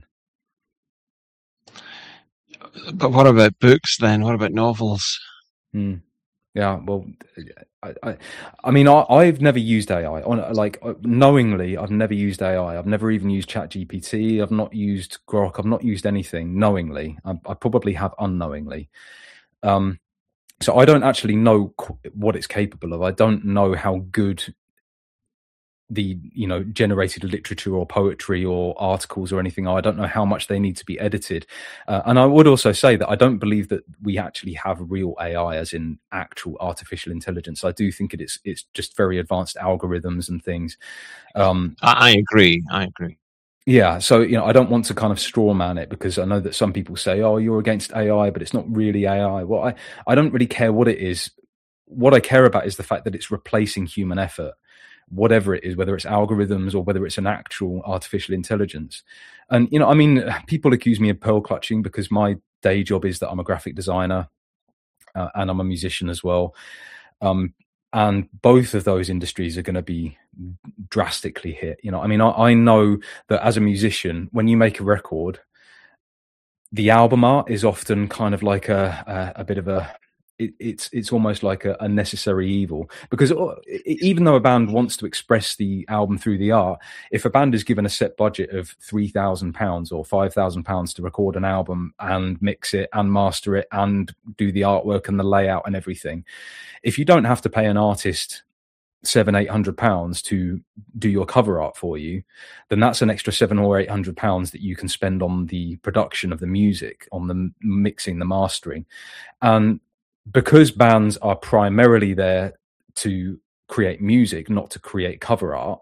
But what about books then? What about novels? Hmm. Yeah, well, I, I, I mean, I, I've never used A I. On like knowingly, I've never used A I. I've never even used ChatGPT. I've not used Grok. I've not used anything knowingly. I, I probably have unknowingly. Um, so I don't actually know what it's capable of. I don't know how good the you know generated literature or poetry or articles or anything. I don't know how much they need to be edited, uh, and I would also say that I don't believe that we actually have real A I, as in actual artificial intelligence. I do think it is it's just very advanced algorithms and things. Um, I, I agree. I agree. Yeah, so you know, I don't want to kind of straw man it because I know that some people say, "Oh, you're against A I," but it's not really A I. Well, I I don't really care what it is. What I care about is the fact that it's replacing human effort, whatever it is, whether it's algorithms or whether it's an actual artificial intelligence. And, you know, I mean, people accuse me of pearl clutching because my day job is that I'm a graphic designer uh, and I'm a musician as well. Um, and both of those industries are going to be drastically hit. You know, I mean, I, I know that as a musician, when you make a record, the album art is often kind of like a, a, a bit of a, It, it's it's almost like a, a necessary evil because even though a band wants to express the album through the art, if a band is given a set budget of three thousand pounds or five thousand pounds to record an album and mix it and master it and do the artwork and the layout and everything, if you don't have to pay an artist seven eight hundred pounds to do your cover art for you, then that's an extra seven or eight hundred pounds that you can spend on the production of the music, on the mixing, the mastering. And because bands are primarily there to create music, not to create cover art,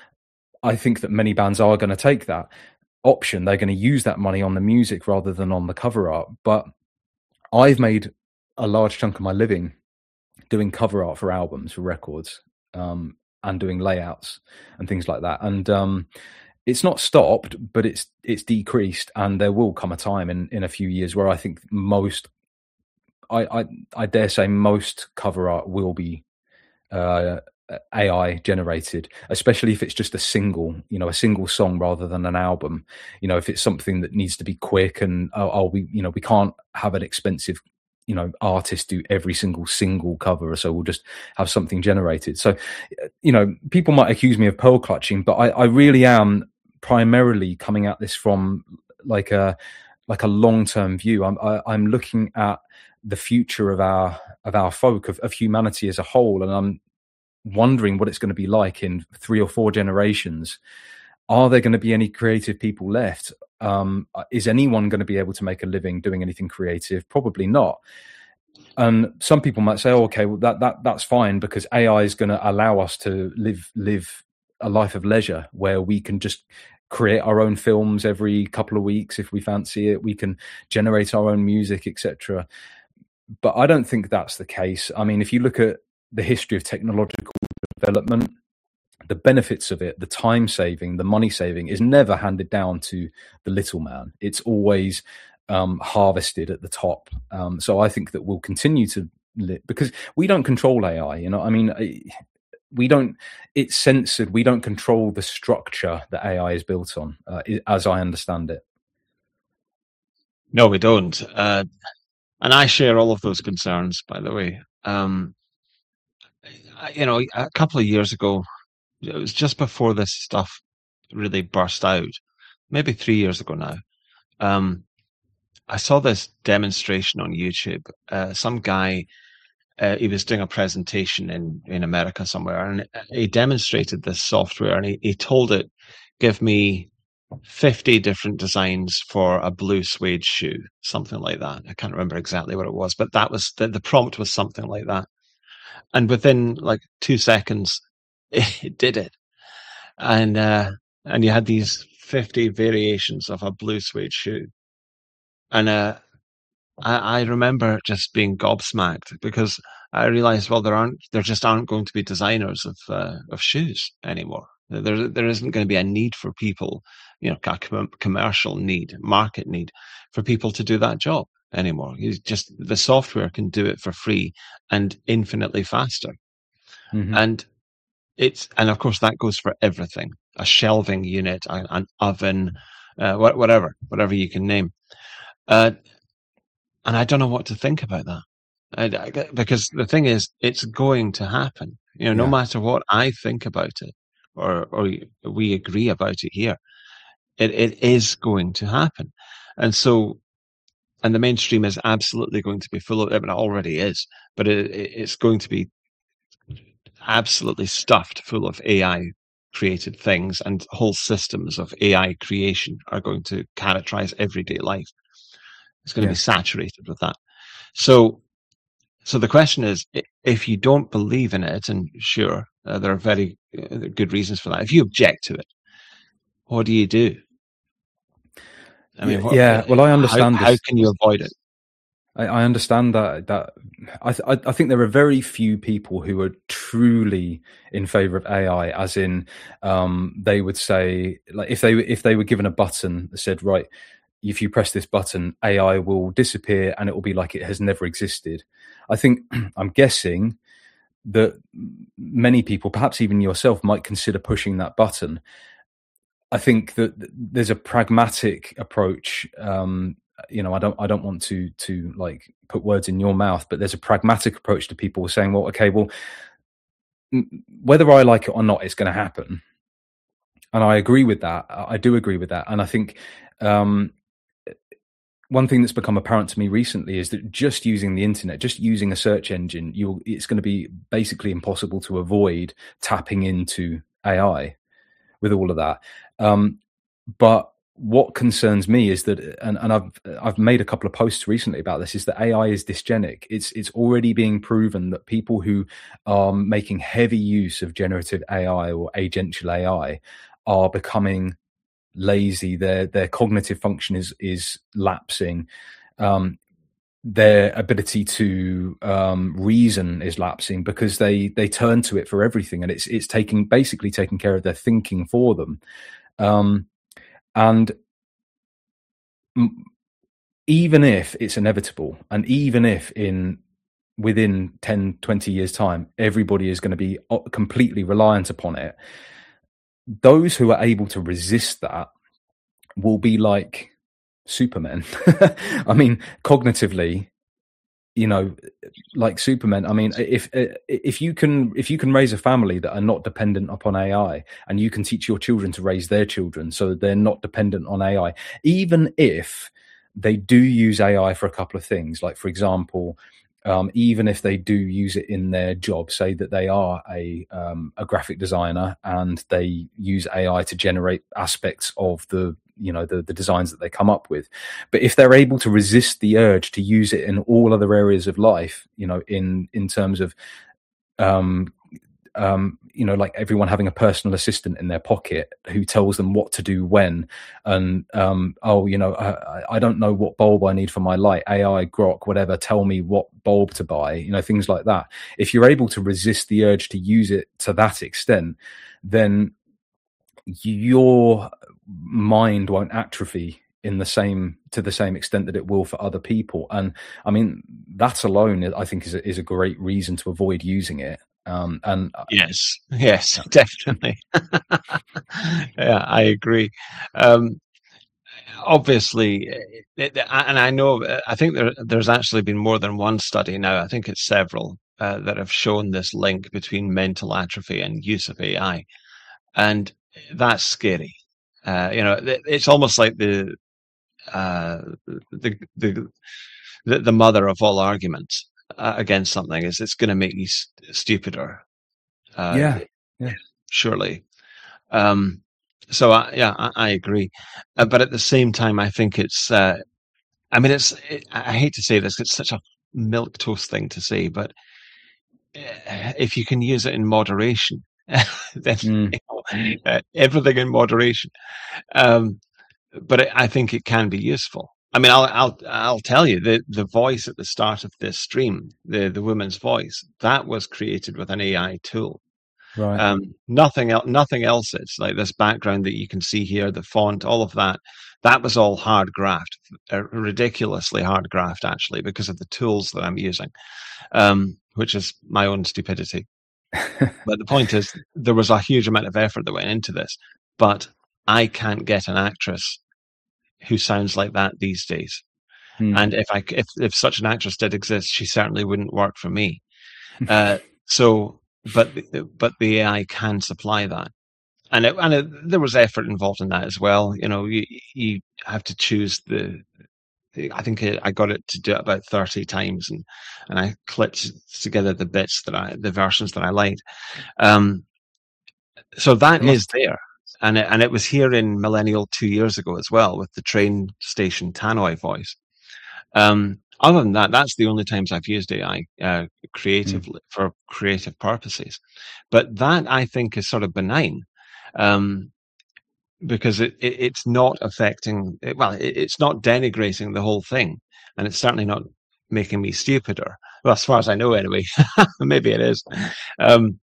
I think that many bands are going to take that option. They're going to use that money on the music rather than on the cover art. But I've made a large chunk of my living doing cover art for albums, for records, um, and doing layouts and things like that. And um, it's not stopped, but it's it's decreased. And there will come a time in, in a few years where I think most I, I, I dare say most cover art will be uh, A I generated, especially if it's just a single, you know, a single song rather than an album. You know, if it's something that needs to be quick and, oh, oh we, you know, we can't have an expensive, you know, artist do every single single cover, so we'll just have something generated. So, you know, people might accuse me of pearl clutching, but I, I really am primarily coming at this from like a like a long-term view. I'm I, I'm looking at the future of our of our folk, of, of humanity as a whole, and I'm wondering what it's going to be like in three or four generations. Are there going to be any creative people left? Um, is anyone going to be able to make a living doing anything creative? Probably not. And some people might say, oh, okay, well, that that that's fine because A I is going to allow us to live live a life of leisure where we can just create our own films every couple of weeks if we fancy it. We can generate our own music, et cetera. But I don't think that's the case. I mean, if you look at the history of technological development, the benefits of it, the time saving, the money saving is never handed down to the little man. It's always um, harvested at the top. Um, so I think that we'll continue to live because we don't control A I. You know, I mean, we don't, it's censored. We don't control the structure that A I is built on, uh, as I understand it. No, we don't. Uh, and I share all of those concerns, by the way. Um, you know, a couple of years ago, it was just before this stuff really burst out, maybe three years ago now. Um, I saw this demonstration on YouTube. Uh, some guy, uh, he was doing a presentation in, in America somewhere, and he demonstrated this software, and he, he told it, give me fifty different designs for a blue suede shoe, something like that. I can't remember exactly what it was, but that was the, the prompt was something like that. And within like two seconds, it did it. And, uh, and you had these fifty variations of a blue suede shoe. And, uh, I, I remember just being gobsmacked because I realized, well, there aren't, there just aren't going to be designers of uh, of shoes anymore. There, there isn't going to be a need for people, you know, a com- commercial need, market need for people to do that job anymore. You just, the software can do it for free and infinitely faster. Mm-hmm. And it's, and of course that goes for everything, a shelving unit, an, an oven, uh, whatever, whatever you can name. Uh, and I don't know what to think about that. I, I, because the thing is, it's going to happen, you know, no Yeah. matter what I think about it, or, or we agree about it here, it, it is going to happen. And so, and the mainstream is absolutely going to be full of it. I mean, it already is, but it, it's going to be absolutely stuffed full of A I created things, and whole systems of A I creation are going to characterize everyday life. It's going Yeah. to be saturated with that. So, so the question is, if you don't believe in it, and sure, uh, there are very uh, good reasons for that. If you object to it, what do you do? I mean, what, yeah. Well, I understand. How, how can you avoid it? I, I understand that. That I, th- I think there are very few people who are truly in favor of A I, as in um, they would say, like, if they if they were given a button that said, right, if you press this button, A I will disappear and it will be like it has never existed. I think, I'm guessing that many people, perhaps even yourself, might consider pushing that button. I think that there's a pragmatic approach. Um, you know, I don't, I don't want to, to like put words in your mouth, but there's a pragmatic approach to people saying, well, okay, well, whether I like it or not, it's going to happen. And I agree with that. I do agree with that. And I think, um, one thing that's become apparent to me recently is that just using the internet, just using a search engine, you it's going to be basically impossible to avoid tapping into A I with all of that. Um, but what concerns me is that, and, and I've I've made a couple of posts recently about this, is that A I is dysgenic. It's it's already being proven that people who are making heavy use of generative A I or agential A I are becoming lazy. Their their cognitive function is is lapsing. Um, their ability to um, reason is lapsing because they they turn to it for everything, and it's it's taking basically taking care of their thinking for them. Um, and m- even if it's inevitable, and even if in within ten, twenty years time, everybody is going to be completely reliant upon it, those who are able to resist that will be like Supermen. I mean, cognitively, you know, like Supermen. I mean, if if you can if you can raise a family that are not dependent upon A I, and you can teach your children to raise their children so that they're not dependent on A I, even if they do use A I for a couple of things, like for example, Um, even if they do use it in their job, say that they are a um, a graphic designer and they use A I to generate aspects of the you know the, the designs that they come up with. But if they're able to resist the urge to use it in all other areas of life, you know, in in terms of um, um, you know, like everyone having a personal assistant in their pocket who tells them what to do when, and um, oh, you know, I, I don't know what bulb I need for my light. A I, Grok, whatever, tell me what bulb to buy. You know, things like that. If you're able to resist the urge to use it to that extent, then your mind won't atrophy in the same to the same extent that it will for other people. And I mean, that alone, I think, is a, is a great reason to avoid using it. Um, and yes, yes, definitely. Yeah, I agree. Um, obviously, it, and I know, I think there, there's actually been more than one study now. I think it's several uh, that have shown this link between mental atrophy and use of A I, and that's scary. Uh, you know, it, it's almost like the uh, the the the, the mother of all arguments uh, against something is it's going to make you st- stupider. Uh, yeah, yeah, surely. Um, so I, yeah, I, I agree. Uh, but at the same time, I think it's, uh, I mean, it's, it, I hate to say this, it's such a milquetoast thing to say, but uh, if you can use it in moderation, then mm. you know, uh, everything in moderation. Um, but it, I think it can be useful. I mean, I'll I'll I'll tell you the the voice at the start of this stream, the the woman's voice, that was created with an A I tool. Right. Um, nothing else. Nothing else. It's like this background that you can see here, the font, all of that. That was all hard graft, uh, ridiculously hard graft, actually, because of the tools that I'm using, um, which is my own stupidity. But the point is, there was a huge amount of effort that went into this. But I can't get an actress who sounds like that these days. Hmm. And if I if if such an actress did exist, she certainly wouldn't work for me. Uh, so, but but the A I can supply that, and it, and it, there was effort involved in that as well. You know, you you have to choose the. I think I got it to do it about thirty times, and and I clipped together the bits that I the versions that I liked. Um, so that is there. And it, and it was here in Millennial two years ago as well with the train station Tannoy voice. Um, other than that, that's the only times I've used A I uh, creatively mm. for creative purposes. But that I think is sort of benign um, because it, it, it's not affecting. It, well, it, it's not denigrating the whole thing, and it's certainly not making me stupider. Well, as far as I know, anyway. Maybe it is. Um,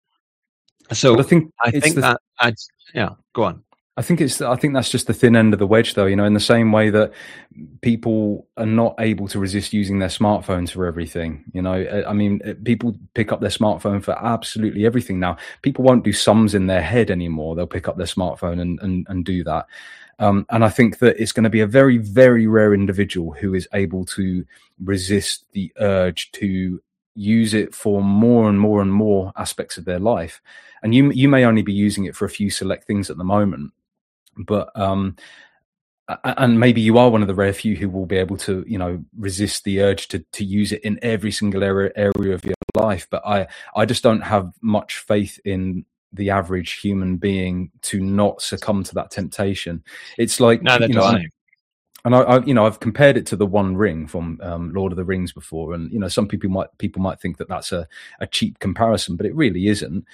so but I think I think the, that I yeah. Go on. I think it's. I think that's just the thin end of the wedge, though. You know, in the same way that people are not able to resist using their smartphones for everything. You know, I mean, people pick up their smartphone for absolutely everything now. People won't do sums in their head anymore. They'll pick up their smartphone and and, and do that. Um, and I think that it's going to be a very, very rare individual who is able to resist the urge to use it for more and more and more aspects of their life. And you you may only be using it for a few select things at the moment. But um, and maybe you are one of the rare few who will be able to, you know, resist the urge to to use it in every single area area of your life. But I I just don't have much faith in the average human being to not succumb to that temptation. It's like, no, that you know, I, and I, I, you know, I've compared it to the One Ring from um, Lord of the Rings before, and you know, some people might people might think that that's a, a cheap comparison, but it really isn't.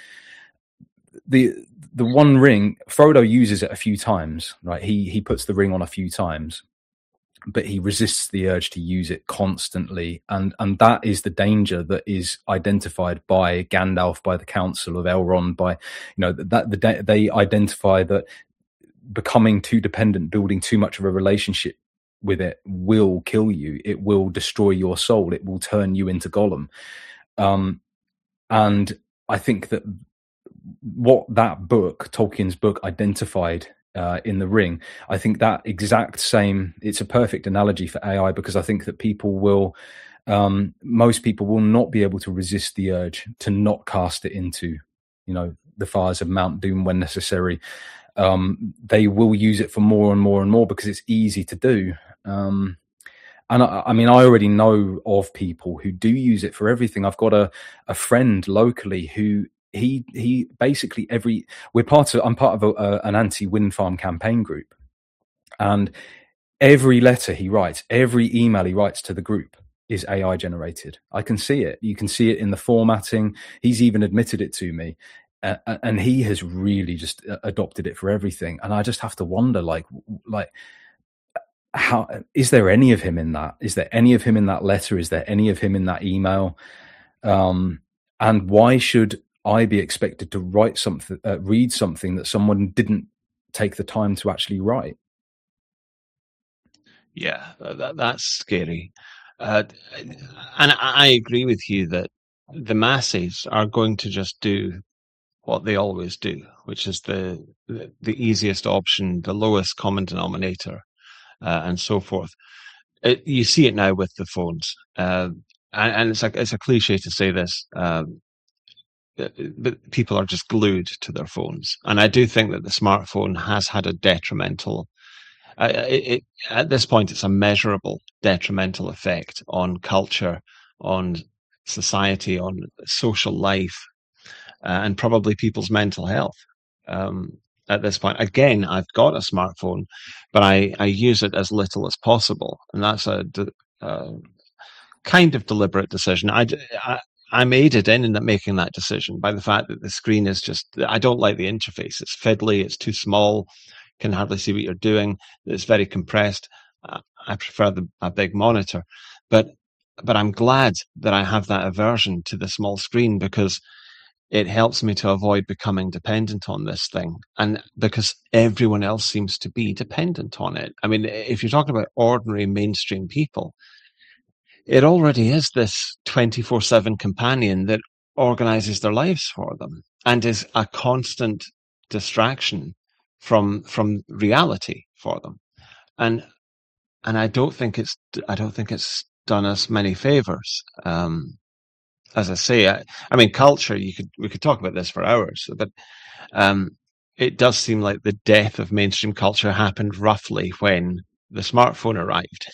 The the One Ring, Frodo uses it a few times, right? He he puts the ring on a few times, but he resists the urge to use it constantly, and and that is the danger that is identified by Gandalf, by the Council of Elrond, by, you know, that the they identify that becoming too dependent, building too much of a relationship with it will kill you. It will destroy your soul. It will turn you into Gollum. Um, and I think that what that book, Tolkien's book, identified uh, in The Ring, I think that exact same, it's a perfect analogy for A I, because I think that people will, um, most people will not be able to resist the urge to not cast it into, you know, the fires of Mount Doom when necessary. Um, they will use it for more and more and more because it's easy to do. Um, and I, I mean, I already know of people who do use it for everything. I've got a, a friend locally who he he basically every we're part of I'm part of a, a, an anti-wind farm campaign group, and every letter he writes, every email he writes to the group is A I generated. I can see it. You can see it in the formatting. He's even admitted it to me. Uh, and he has really just adopted it for everything. And I just have to wonder, like, like, how is there any of him in that? Is there any of him in that letter? Is there any of him in that email? Um, and why should I be expected to write something, uh, read something that someone didn't take the time to actually write? Yeah, that, that's scary. Uh, and I agree with you that the masses are going to just do what they always do, which is the the, the easiest option, the lowest common denominator, uh, and so forth. It, you see it now with the phones, uh, and, and it's a it's a cliche to say this, um, but people are just glued to their phones, and I do think that the smartphone has had a detrimental. Uh, it, it, at this point, it's a measurable detrimental effect on culture, on society, on social life. Uh, and probably people's mental health um, at this point. Again, I've got a smartphone, but I, I use it as little as possible. And that's a, a kind of deliberate decision. I, I, I'm aided in, in making that decision by the fact that the screen is just, I don't like the interface. It's fiddly, it's too small, can hardly see what you're doing, it's very compressed. Uh, I prefer the, a big monitor, but but I'm glad that I have that aversion to the small screen, because it helps me to avoid becoming dependent on this thing, and because everyone else seems to be dependent on it. I mean, if you're talking about ordinary mainstream people, it already is this twenty-four seven companion that organizes their lives for them and is a constant distraction from from reality for them. And and I don't think it's I don't think it's done us many favors. Um, as I say, I, I mean, culture. You could we could talk about this for hours, but um, it does seem like the death of mainstream culture happened roughly when the smartphone arrived,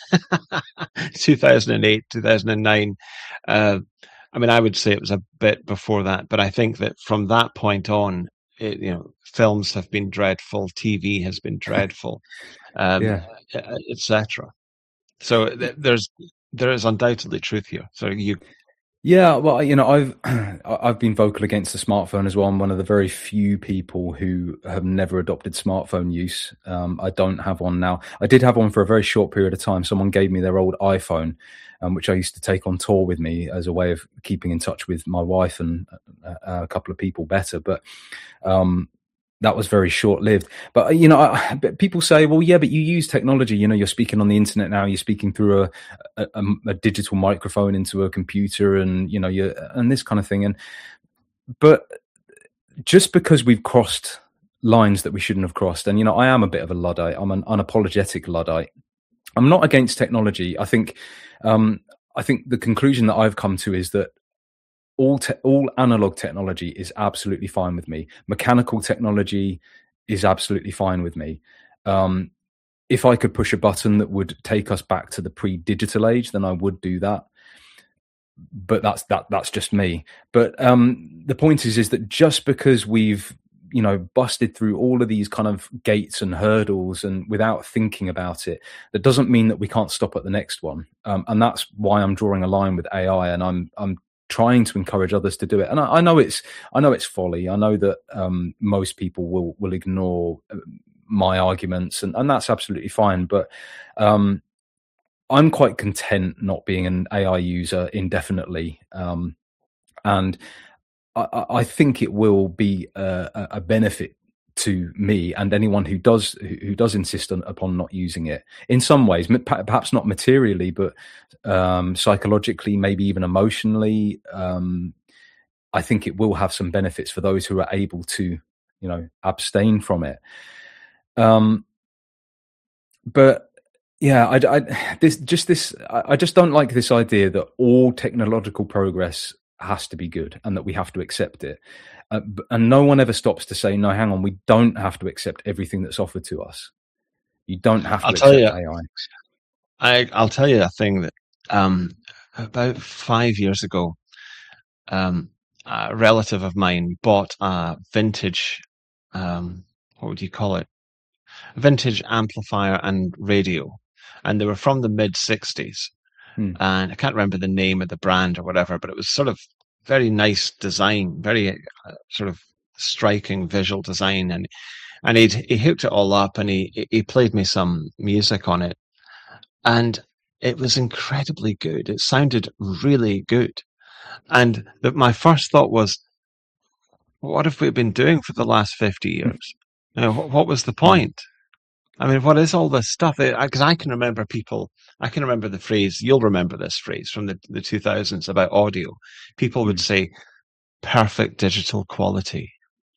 two thousand eight, two thousand nine. Uh, I mean, I would say it was a bit before that, but I think that from that point on, it, you know, films have been dreadful, T V has been dreadful, um, Yeah. et cetera. So th- there's there is undoubtedly truth here. So you. Yeah, well, you know, I've I've been vocal against the smartphone as well. I'm one of the very few people who have never adopted smartphone use. Um, I don't have one now. I did have one for a very short period of time. Someone gave me their old iPhone, um, which I used to take on tour with me as a way of keeping in touch with my wife and a, a couple of people better. But um, that was very short-lived. But, you know, I, people say, well, yeah, but you use technology. You know, you're speaking on the internet now. You're speaking through a, a, a digital microphone into a computer, and, you know, you're, and this kind of thing. And but just because we've crossed lines that we shouldn't have crossed, and, you know, I am a bit of a Luddite. I'm an unapologetic Luddite. I'm not against technology. I think, um, I think the conclusion that I've come to is that all te- all analog technology is absolutely fine with me. Mechanical technology is absolutely fine with me. Um, if I could push a button that would take us back to the pre-digital age, then I would do that. But that's that that's just me. But um, the point is, is that just because we've, you know, busted through all of these kind of gates and hurdles and without thinking about it, that doesn't mean that we can't stop at the next one. Um, and that's why I'm drawing a line with A I, and I'm I'm trying to encourage others to do it. And I, I know it's I know it's folly. I know that um, most people will will ignore my arguments, and, and that's absolutely fine. But um, I'm quite content not being an A I user indefinitely, um, and I, I think it will be a, a benefit to me and anyone who does who does insist on, upon not using it in some ways, perhaps not materially, but um, psychologically, maybe even emotionally. Um, I think it will have some benefits for those who are able to, you know, abstain from it. Um, but yeah, I, I this just this I just don't like this idea that all technological progress has to be good and that we have to accept it. Uh, and no one ever stops to say, no, hang on, we don't have to accept everything that's offered to us. You don't have to I'll accept tell you, A I. I, I'll tell you a thing that um, about five years ago, um, a relative of mine bought a vintage, um, what would you call it? A vintage amplifier and radio. And they were from the mid sixties. Hmm. And I can't remember the name of the brand or whatever, but it was sort of very nice design, very uh, sort of striking visual design. And and he he hooked it all up, and he he played me some music on it, and it was incredibly good. It sounded really good. And the, my first thought was, what have we been doing for the last fifty years? You know, what, what was the point? I mean, what is all this stuff? Because I can remember people, I can remember the phrase, you'll remember this phrase from the, the two thousands about audio. People would say, perfect digital quality.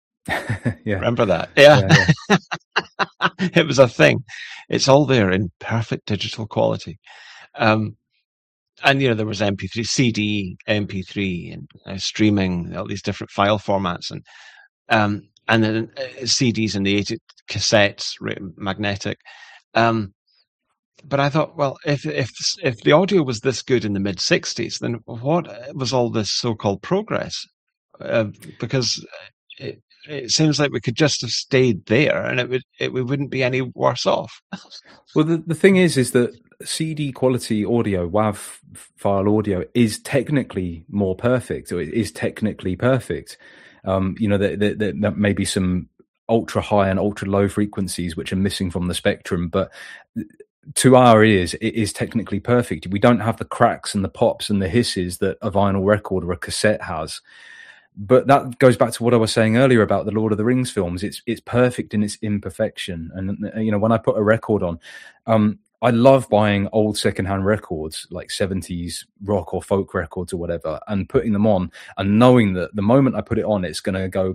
Yeah. Remember that? Yeah. yeah, yeah. It was a thing. It's all there in perfect digital quality. Um, and, you know, there was M P three, C D, M P three, and uh, streaming, all these different file formats. And, um, and then uh, C Ds in the eighties, cassettes, magnetic. Um, but I thought, well, if if if the audio was this good in the mid sixties, then what was all this so-called progress? Uh, because it, it seems like we could just have stayed there, and it would it we wouldn't be any worse off. Well, the the thing is, is that C D quality audio, W A V file audio, is technically more perfect, or it is technically perfect. Um, you know, there, there, there may be some ultra high and ultra low frequencies which are missing from the spectrum, but to our ears, it is technically perfect. We don't have the cracks and the pops and the hisses that a vinyl record or a cassette has. But that goes back to what I was saying earlier about the Lord of the Rings films. It's it's perfect in its imperfection. And, you know, when I put a record on, um, I love buying old secondhand records, like seventies rock or folk records or whatever, and putting them on and knowing that the moment I put it on, it's going to go,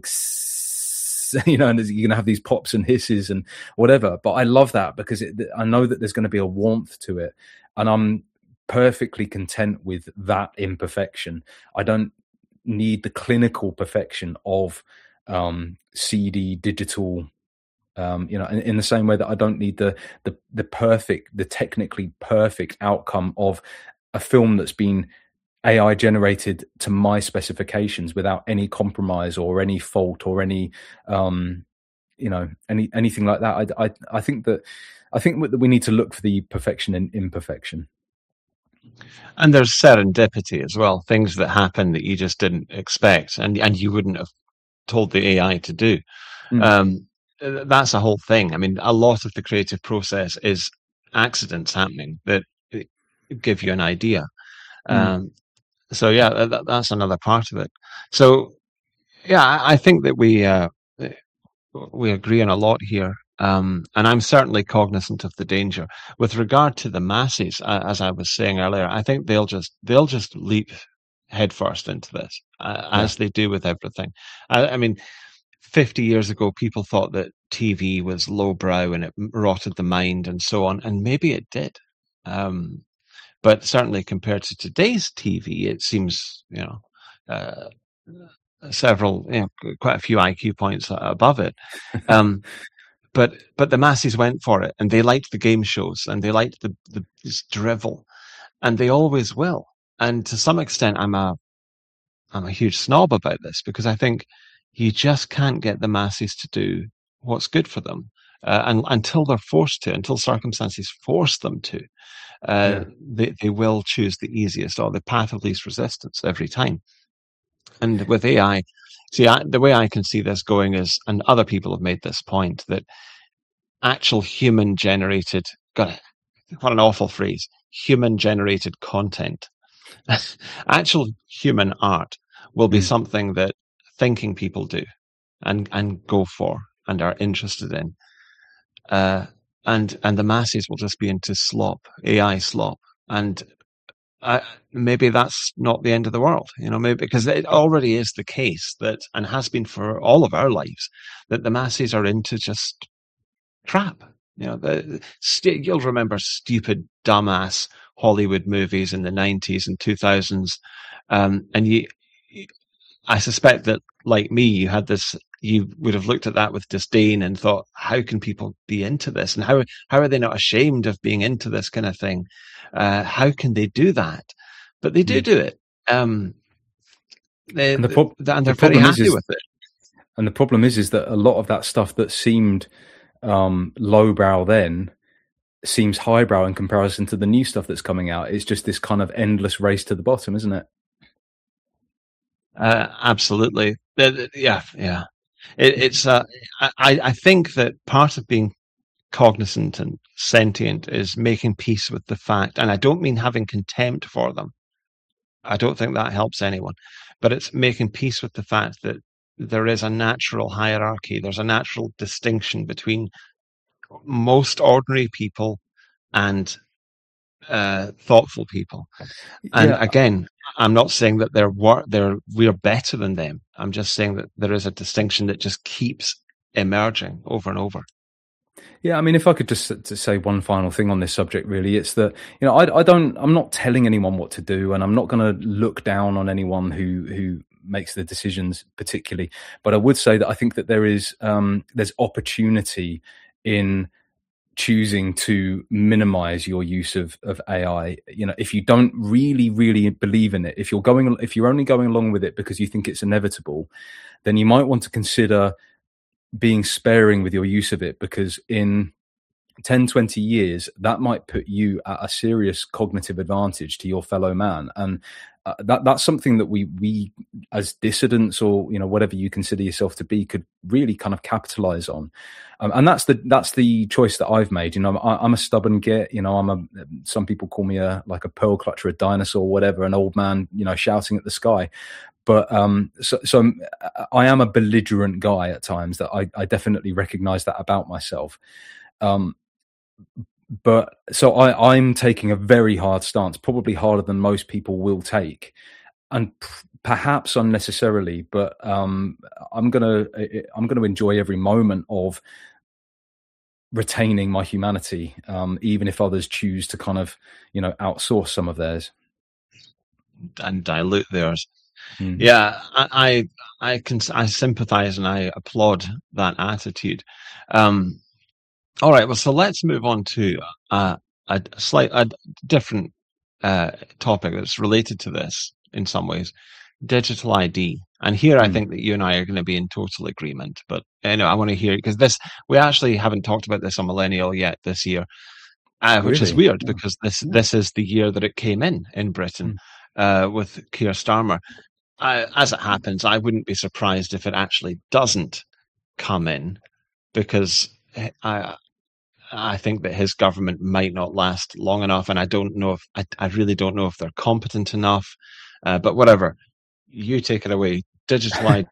you know, and you're going to have these pops and hisses and whatever. But I love that because it, I know that there's going to be a warmth to it. And I'm perfectly content with that imperfection. I don't need the clinical perfection of um, C D digital, um, you know, in, in the same way that I don't need the, the the perfect, the technically perfect outcome of a film that's been A I generated to my specifications without any compromise or any fault or any, um, you know, any anything like that. I, I I think that I think that we need to look for the perfection in imperfection. And there's serendipity as well, things that happen that you just didn't expect and, and you wouldn't have told the A I to do. Mm. Um, that's a whole thing. I mean, a lot of the creative process is accidents happening that give you an idea. Mm. Um, so, yeah, that, that's another part of it. So, yeah, I, I think that we uh, we agree on a lot here. Um, and I'm certainly cognizant of the danger. With regard to the masses, uh, as I was saying earlier, I think they'll just they'll just leap headfirst into this, uh, yeah. as they do with everything. I, I mean, fifty years ago, people thought that T V was lowbrow and it rotted the mind and so on, and maybe it did. Um, but certainly compared to today's T V, it seems, you know, uh, several, you know, quite a few I Q points above it. Um, But but the masses went for it, and they liked the game shows, and they liked the, the this drivel, and they always will. And to some extent, I'm a I'm a huge snob about this because I think you just can't get the masses to do what's good for them, uh, and until they're forced to, until circumstances force them to, uh, yeah. they they will choose the easiest or the path of least resistance every time. And with A I. See, I, the way I can see this going is, and other people have made this point, that actual human-generated, God, what an awful phrase, human-generated content, actual human art will be mm. something that thinking people do and, and go for and are interested in. Uh, and and the masses will just be into slop, A I slop. And Uh, maybe that's not the end of the world, you know, maybe because it already is the case that, and has been for all of our lives, that the masses are into just crap. You know, the, st- you'll remember stupid, dumbass Hollywood movies in the nineties and two thousands. Um, and you, I suspect that, like me, you had this, you would have looked at that with disdain and thought, how can people be into this? And how, how are they not ashamed of being into this kind of thing? Uh, how can they do that? But they do do it. Um, they, and, the pro- they, and they're the very happy is, with it. And the problem is, is that a lot of that stuff that seemed um, lowbrow then seems highbrow in comparison to the new stuff that's coming out. It's just this kind of endless race to the bottom, isn't it? Uh, absolutely. Yeah, yeah. It, it's. Uh, I, I think that part of being cognizant and sentient is making peace with the fact, and I don't mean having contempt for them. I don't think that helps anyone, but it's making peace with the fact that there is a natural hierarchy. There's a natural distinction between most ordinary people and uh, thoughtful people. And yeah. Again, I'm not saying that they're wor- they're we're better than them. I'm just saying that there is a distinction that just keeps emerging over and over. Yeah, I mean, if I could just to say one final thing on this subject, really, it's that, you know, I, I don't, I'm not telling anyone what to do, and I'm not going to look down on anyone who who makes the decisions particularly. But I would say that I think that there is um, there's opportunity in choosing to minimize your use of of A I. You know, if you don't really, really believe in it, if you're going, if you're only going along with it because you think it's inevitable, then you might want to consider being sparing with your use of it, because in ten, twenty years, that might put you at a serious cognitive advantage to your fellow man. And uh, that that's something that we, we as dissidents, or, you know, whatever you consider yourself to be, could really kind of capitalize on. Um, and that's the, that's the choice that I've made. You know, I, I'm a stubborn git, you know, I'm a, some people call me a, like a pearl clutcher, a dinosaur, whatever, an old man, you know, shouting at the sky. But um, so, so I am a belligerent guy at times. That I, I definitely recognize that about myself. Um, but so I, I'm taking a very hard stance, probably harder than most people will take, and p- perhaps unnecessarily. But um, I'm gonna I'm gonna enjoy every moment of retaining my humanity, um, even if others choose to kind of, you know, outsource some of theirs and dilute theirs. Mm. Yeah, I, I, I can, I sympathize and I applaud that attitude. Um, all right, well, so let's move on to uh, a slight, a different uh, topic that's related to this in some ways: digital I D. And here, I Mm. think that you and I are going to be in total agreement. But you know, I want to hear, because this, we actually haven't talked about this on Millennial yet this year, uh, which Really? is weird, Yeah. because this Yeah. this is the year that it came in in Britain uh, with Keir Starmer. I, as it happens, I wouldn't be surprised if it actually doesn't come in, because I I think that his government might not last long enough, and I don't know if I, I really don't know if they're competent enough. Uh, but whatever, you take it away. Digital I D.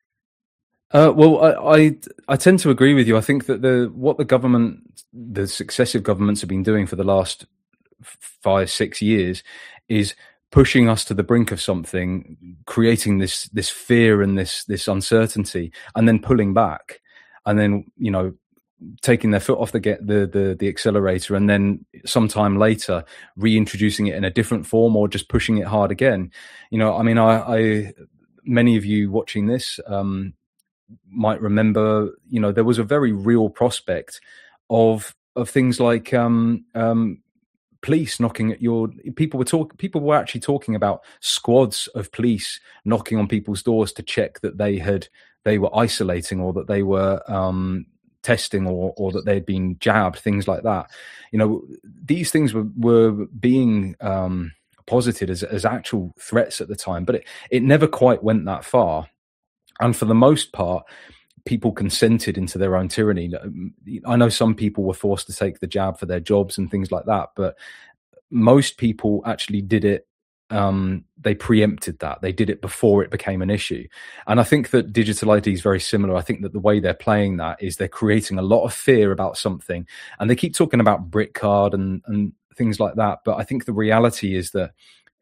Uh, well, I, I I tend to agree with you. I think that the what the government, the successive governments have been doing for the last five, six years is pushing us to the brink of something, creating this this fear and this this uncertainty, and then pulling back, and then, you know, taking their foot off the get the, the the accelerator, and then sometime later reintroducing it in a different form, or just pushing it hard again. You know, I mean, I, I many of you watching this um, might remember, you know, there was a very real prospect of of things like um, um, police knocking at your. People were talk. People were actually talking about squads of police knocking on people's doors to check that they had they were isolating, or that they were um, testing, or or that they'd been jabbed. Things like that. You know, these things were were being um, posited as as actual threats at the time, but it it never quite went that far. And for the most part, people consented into their own tyranny. I know some people were forced to take the jab for their jobs and things like that, but most people actually did it. Um, they preempted that. They did it before it became an issue. And I think that digital I D is very similar. I think that the way they're playing that is they're creating a lot of fear about something. And they keep talking about brick card and, and things like that. But I think the reality is that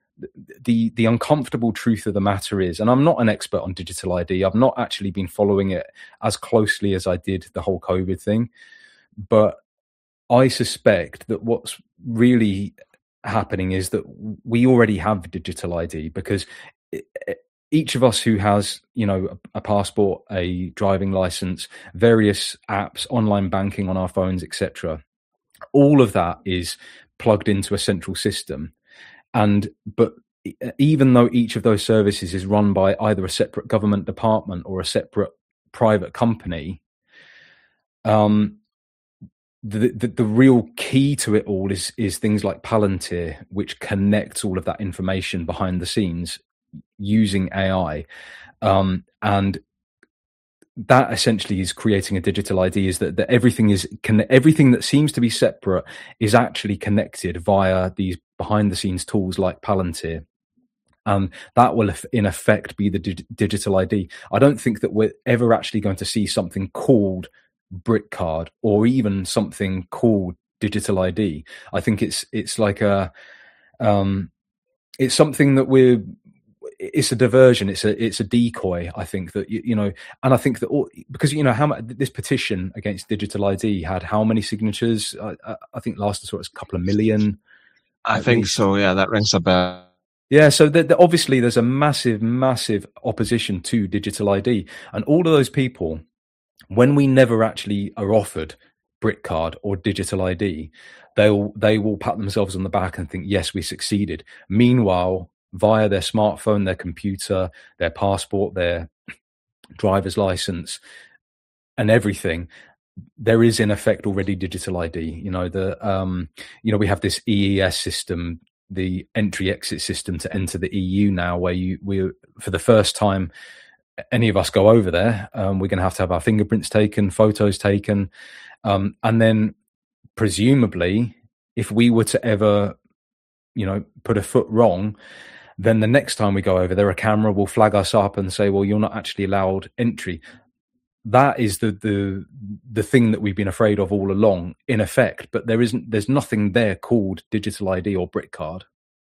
the the uncomfortable truth of the matter is, and I'm not an expert on digital I D, I've not actually been following it as closely as I did the whole COVID thing, but I suspect that what's really happening is that we already have digital I D, because each of us who has, you know, a passport, a driving license, various apps, online banking on our phones, et cetera, all of that is plugged into a central system. And but even though each of those services is run by either a separate government department or a separate private company, um, the, the the real key to it all is is things like Palantir, which connects all of that information behind the scenes using A I, um, and that essentially is creating a digital I D. Is that, that everything is can, everything that seems to be separate is actually connected via these behind the scenes tools like Palantir. Um, that will, in effect, be the dig- digital I D. I don't think that we're ever actually going to see something called brick card, or even something called digital I D. I think it's it's like a um, it's something that we're. It's a diversion. It's a it's a decoy. I think that you, you know, and I think that all, because you know how much this petition against digital I D had how many signatures? I, I, I think last I saw it was a couple of million. I think least. so. Yeah, that rings a bell. Yeah, so the, the, obviously there's a massive, massive opposition to digital I D, and all of those people, when we never actually are offered brick card or digital I D, they'll they will pat themselves on the back and think, yes, we succeeded. Meanwhile, via their smartphone, their computer, their passport, their driver's license, and everything, there is in effect already digital I D. You know, the um, you know, we have this E E S system, the entry exit system to enter the E U now, where you we for the first time any of us go over there, um, we're going to have to have our fingerprints taken, photos taken, um, and then presumably, if we were to ever, you know, put a foot wrong, then the next time we go over there, a camera will flag us up and say, well, you're not actually allowed entry. That is the the the thing that we've been afraid of all along, in effect. But there isn't, there's nothing there called digital I D or brick card.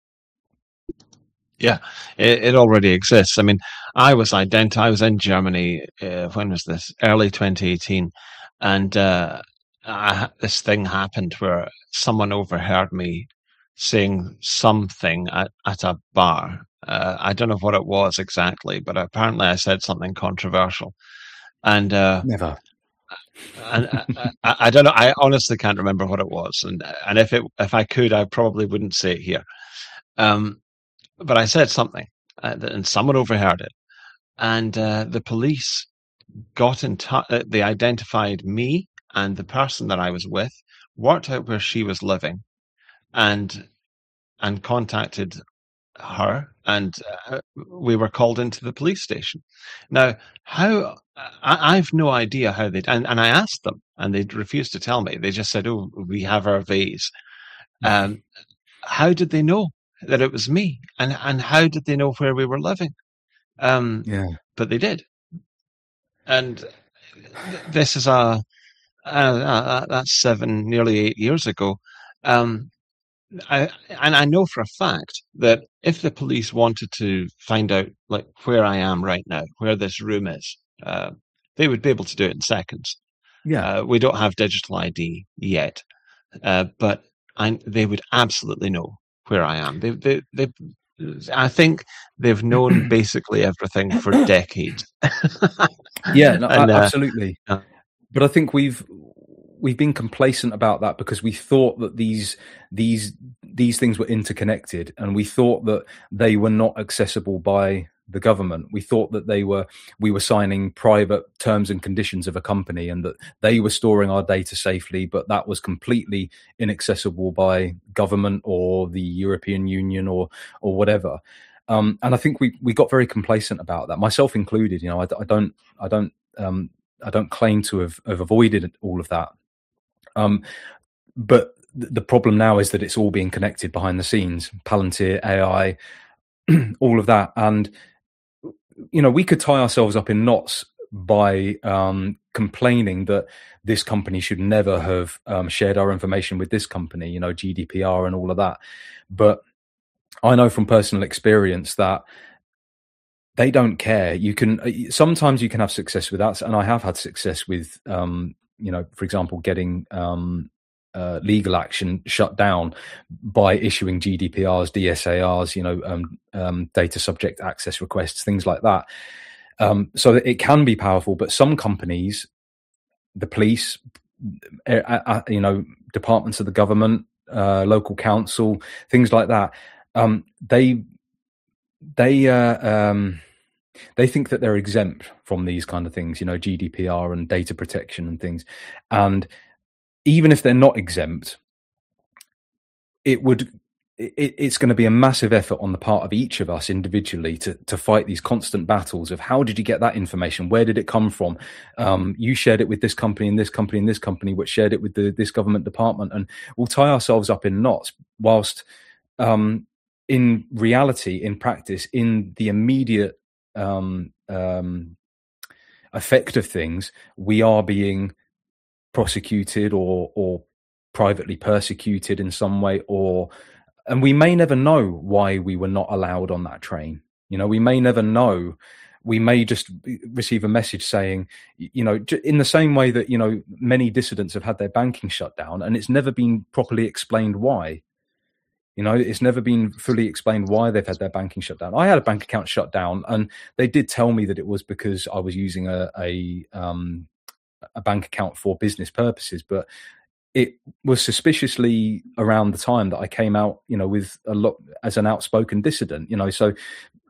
Yeah, it, it already exists. I mean, I was ident- I was in Germany. Uh, when was this? Early twenty eighteen, and uh, I, this thing happened where someone overheard me saying something at, at a bar. Uh, I don't know what it was exactly, but apparently I said something controversial. And uh, never. and I, I, I don't know. I honestly can't remember what it was, and and if it if I could, I probably wouldn't say it here. Um, but I said something, uh, and someone overheard it, and uh, the police got in touch. Uh, they identified me and the person that I was with, worked out where she was living, and and contacted her, and uh, we were called into the police station. Now, how I, I've no idea how they and, and I asked them, and they refused to tell me. They just said, "Oh, we have our vase." Um, how did they know that it was me, and and how did they know where we were living? Um, yeah, but they did, and th- this is a uh, uh, that's seven, nearly eight years ago. Um, I, and I know for a fact that if the police wanted to find out, like, where I am right now, where this room is, uh, they would be able to do it in seconds. yeah. Uh, we don't have digital I D yet, uh, but I, they would absolutely know where I am. They, they, they, I think they've known basically everything for decades. Yeah, no, and, uh, absolutely. uh, But I think we've we've been complacent about that because we thought that these these these things were interconnected, and we thought that they were not accessible by the government. We thought that they were we were signing private terms and conditions of a company, and that they were storing our data safely, but that was completely inaccessible by government or the European Union or or whatever. Um, and I think we we got very complacent about that, myself included. You know, I, I don't I don't um, I don't claim to have, have avoided all of that. Um, but th- the problem now is that it's all being connected behind the scenes, Palantir, A I, all of that. And, you know, we could tie ourselves up in knots by um, complaining that this company should never have um, shared our information with this company, you know, G D P R and all of that. But I know from personal experience that they don't care. You can sometimes you can have success with that, and I have had success with, um, you know, for example, getting um, uh, legal action shut down by issuing G D P Rs, D S A Rs, you know, um, um, data subject access requests, things like that. Um, so it can be powerful, but some companies, the police, uh, uh, you know, departments of the government, uh, local council, things like that, um, they they. Uh, um, They think that they're exempt from these kind of things, you know, G D P R and data protection and things. And even if they're not exempt, it would, it, it's going to be a massive effort on the part of each of us individually to, to fight these constant battles of how did you get that information? Where did it come from? Um, you shared it with this company and this company and this company, which shared it with the, this government department. And we'll tie ourselves up in knots whilst um, in reality, in practice, in the immediate um um effect of things, we are being prosecuted or or privately persecuted in some way, or and we may never know why we were not allowed on that train. You know, we may never know. We may just receive a message saying, you know, in the same way that, you know, many dissidents have had their banking shut down and it's never been properly explained why. You know, it's never been fully explained why they've had their banking shut down. I had a bank account shut down, and they did tell me that it was because I was using a a, um, a bank account for business purposes. But it was suspiciously around the time that I came out, you know, with a lot as an outspoken dissident. You know, so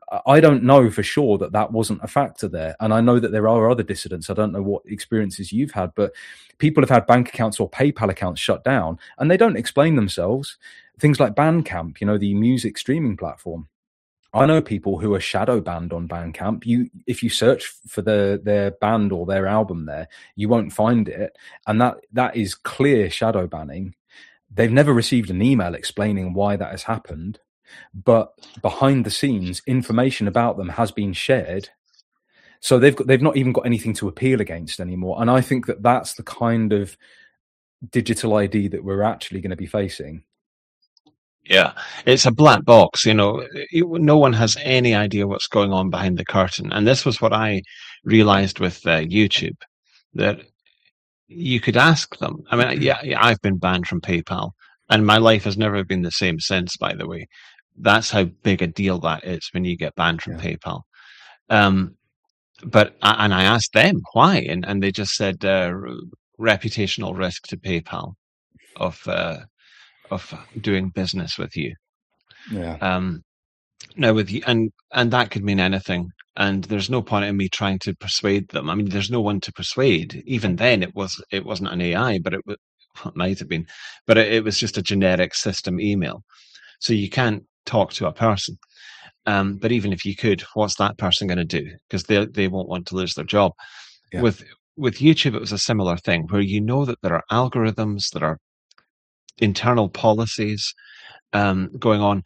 I don't know for sure that that wasn't a factor there. And I know that there are other dissidents. I don't know what experiences you've had, but people have had bank accounts or PayPal accounts shut down and they don't explain themselves. Things like Bandcamp, you know, the music streaming platform. I know people who are shadow banned on Bandcamp. You, if you search for the, their band or their album there, you won't find it. And that, that is clear shadow banning. They've never received an email explaining why that has happened. But behind the scenes, information about them has been shared, so they've got, they've not even got anything to appeal against anymore. And I think that that's the kind of digital I D that we're actually going to be facing. Yeah, it's a black box. You know, no one has any idea what's going on behind the curtain. And this was what I realized with uh, YouTube, that you could ask them. I mean, yeah, yeah, I've been banned from PayPal, and my life has never been the same since. By the way. That's how big a deal that is when you get banned from yeah. PayPal. Um, but and I asked them why, and, and they just said uh, reputational risk to PayPal of uh, of doing business with you. Yeah. Um, now with you, and and that could mean anything. And there's no point in me trying to persuade them. I mean, there's no one to persuade. Even then, it was it wasn't an A I, but it, was, it might have been, but it, it was just a generic system email. So you can't talk to a person. Um, but even if you could, what's that person going to do? Because they they won't want to lose their job. Yeah. With with YouTube, it was a similar thing where you know that there are algorithms, that are internal policies um, going on.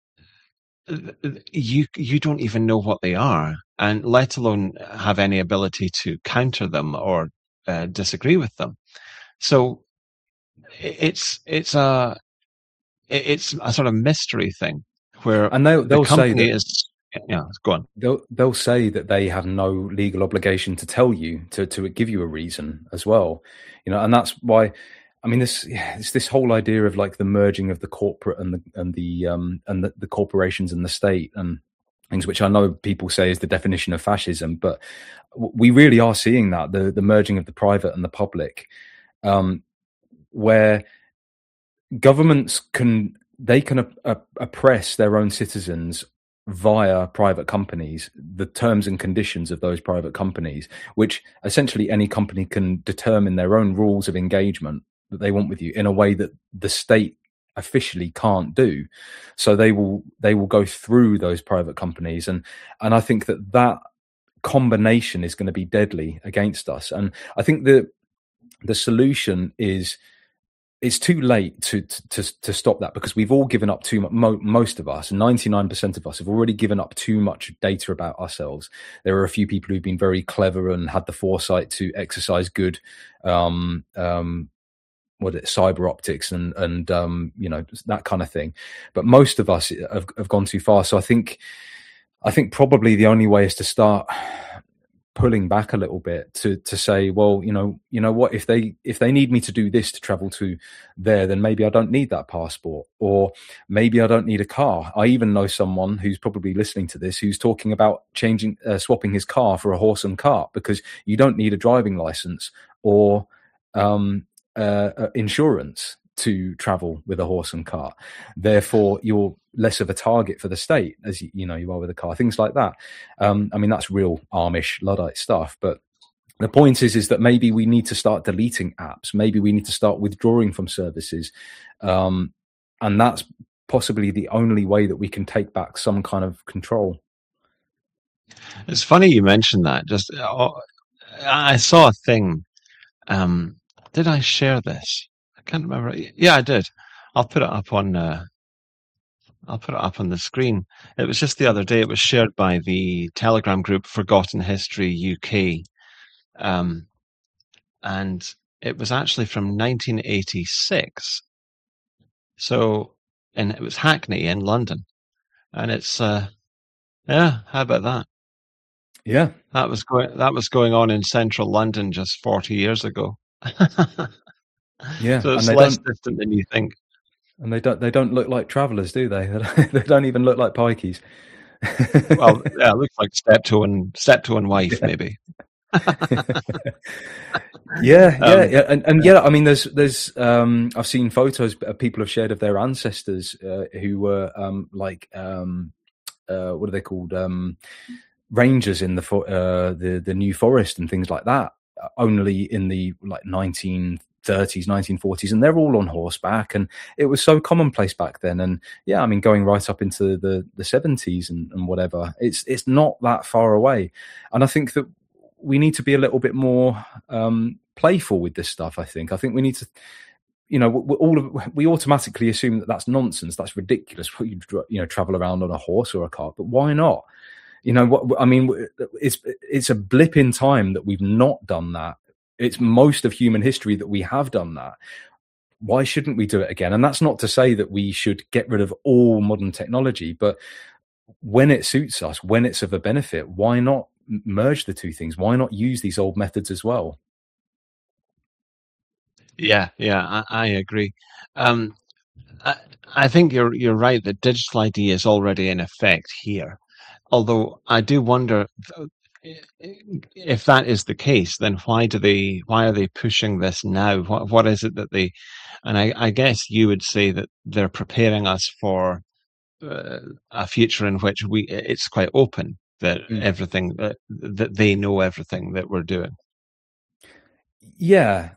You you don't even know what they are, and let alone have any ability to counter them or uh, disagree with them. So it's it's a it's a sort of mystery thing where and they'll, they'll the company say that, is yeah go on they'll they'll say that they have no legal obligation to tell you to to give you a reason as well, you know, and that's why I mean this yeah, it's this whole idea of like the merging of the corporate and the and the um and the, the corporations and the state and things, which I know people say is the definition of fascism, but we really are seeing that the the merging of the private and the public, um where governments can they can op- op- oppress their own citizens via private companies, the terms and conditions of those private companies, which essentially any company can determine their own rules of engagement that they want with you in a way that the state officially can't do. So they will they will go through those private companies, and and I think that that combination is going to be deadly against us. And I think the the solution is it's too late to, to to stop that, because we've all given up too much. Mo- most of us, ninety-nine percent of us, have already given up too much data about ourselves. There are a few people who've been very clever and had the foresight to exercise good, um, um, what it, cyber optics and and um, you know, that kind of thing. But most of us have, have gone too far. So I think I think probably the only way is to start pulling back a little bit to to say, well, you know, you know what, if they if they need me to do this to travel to there, then maybe I don't need that passport, or maybe I don't need a car. I even know someone who's probably listening to this who's talking about changing, uh, swapping his car for a horse and cart, because you don't need a driving license or um, uh, uh, insurance to travel with a horse and cart. Therefore, you're less of a target for the state, as you, you know you are with a car. Things like that. Um, I mean, that's real Amish Luddite stuff. But the point is, is that maybe we need to start deleting apps. Maybe we need to start withdrawing from services, um, and that's possibly the only way that we can take back some kind of control. It's funny you mentioned that. Just uh, I saw a thing. Um, did I share this? I can't remember. Yeah, I did. I'll put it up on. Uh, I'll put it up on the screen. It was just the other day. It was shared by the Telegram group Forgotten History U K, um, and it was actually from nineteen eighty-six. So, and it was Hackney in London, and it's uh, yeah. How about that? Yeah, that was going. That was going on in central London just forty years ago. Yeah, so it's less distant than you think. And they don't they don't look like travellers, do they? They don't even look like pikeys. Well, yeah, it looks like Steptoe and Steptoe and wife, yeah. Maybe. yeah, yeah, um, yeah, and, and yeah, I mean, there's there's um, I've seen photos people have shared of their ancestors uh, who were um, like um, uh, what are they called? Um, rangers in the fo- uh, the the New Forest and things like that, only in the like nineteen thirties, nineteen forties, and they're all on horseback, and it was so commonplace back then. And yeah, I mean, going right up into the the seventies and, and whatever, it's it's not that far away. And I think that we need to be a little bit more um, playful with this stuff. I think I think we need to. You know, we all of, we automatically assume that that's nonsense. That's ridiculous. You you know, travel around on a horse or a cart, but why not? You know, what I mean, it's it's a blip in time that we've not done that. It's most of human history that we have done that. Why shouldn't we do it again? And that's not to say that we should get rid of all modern technology, but when it suits us, when it's of a benefit, why not merge the two things? Why not use these old methods as well? Yeah, yeah, I, I agree. Um, I, I think you're you're right that digital I D is already in effect here. Although I do wonder if that is the case, then why do they? Why are they pushing this now? What what is it that they? And I, I guess you would say that they're preparing us for uh, a future in which we it's quite open that mm. everything that that they know everything that we're doing. Yeah.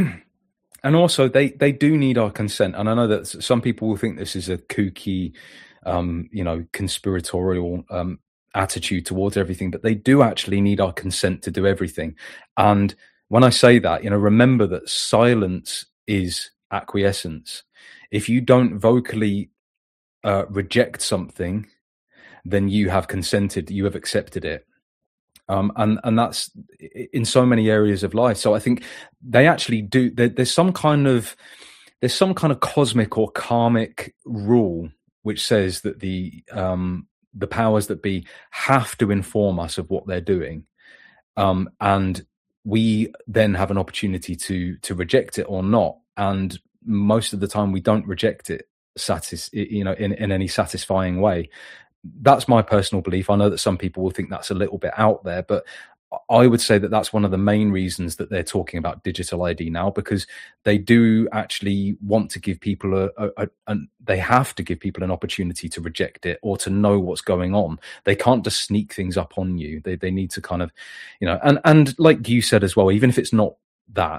And also, they, they do need our consent. And I know that some people will think this is a kooky, um, you know, conspiratorial um, attitude towards everything, but they do actually need our consent to do everything. And when I say that, you know, remember that silence is acquiescence. If you don't vocally uh, reject something, then you have consented, you have accepted it. Um, and, and that's in so many areas of life. So I think they actually do, there, there's some kind of, there's some kind of cosmic or karmic rule which says that the, um, the powers that be have to inform us of what they're doing. Um, and we then have an opportunity to, to reject it or not. And most of the time we don't reject it, satis- you know, in, in any satisfying way. That's my personal belief. I know that some people will think that's a little bit out there, but I would say that that's one of the main reasons that they're talking about digital I D now, because they do actually want to give people a, a, a, a they have to give people an opportunity to reject it or to know what's going on. They can't just sneak things up on you. They they need to kind of, you know, and, and like you said as well, even if it's not that,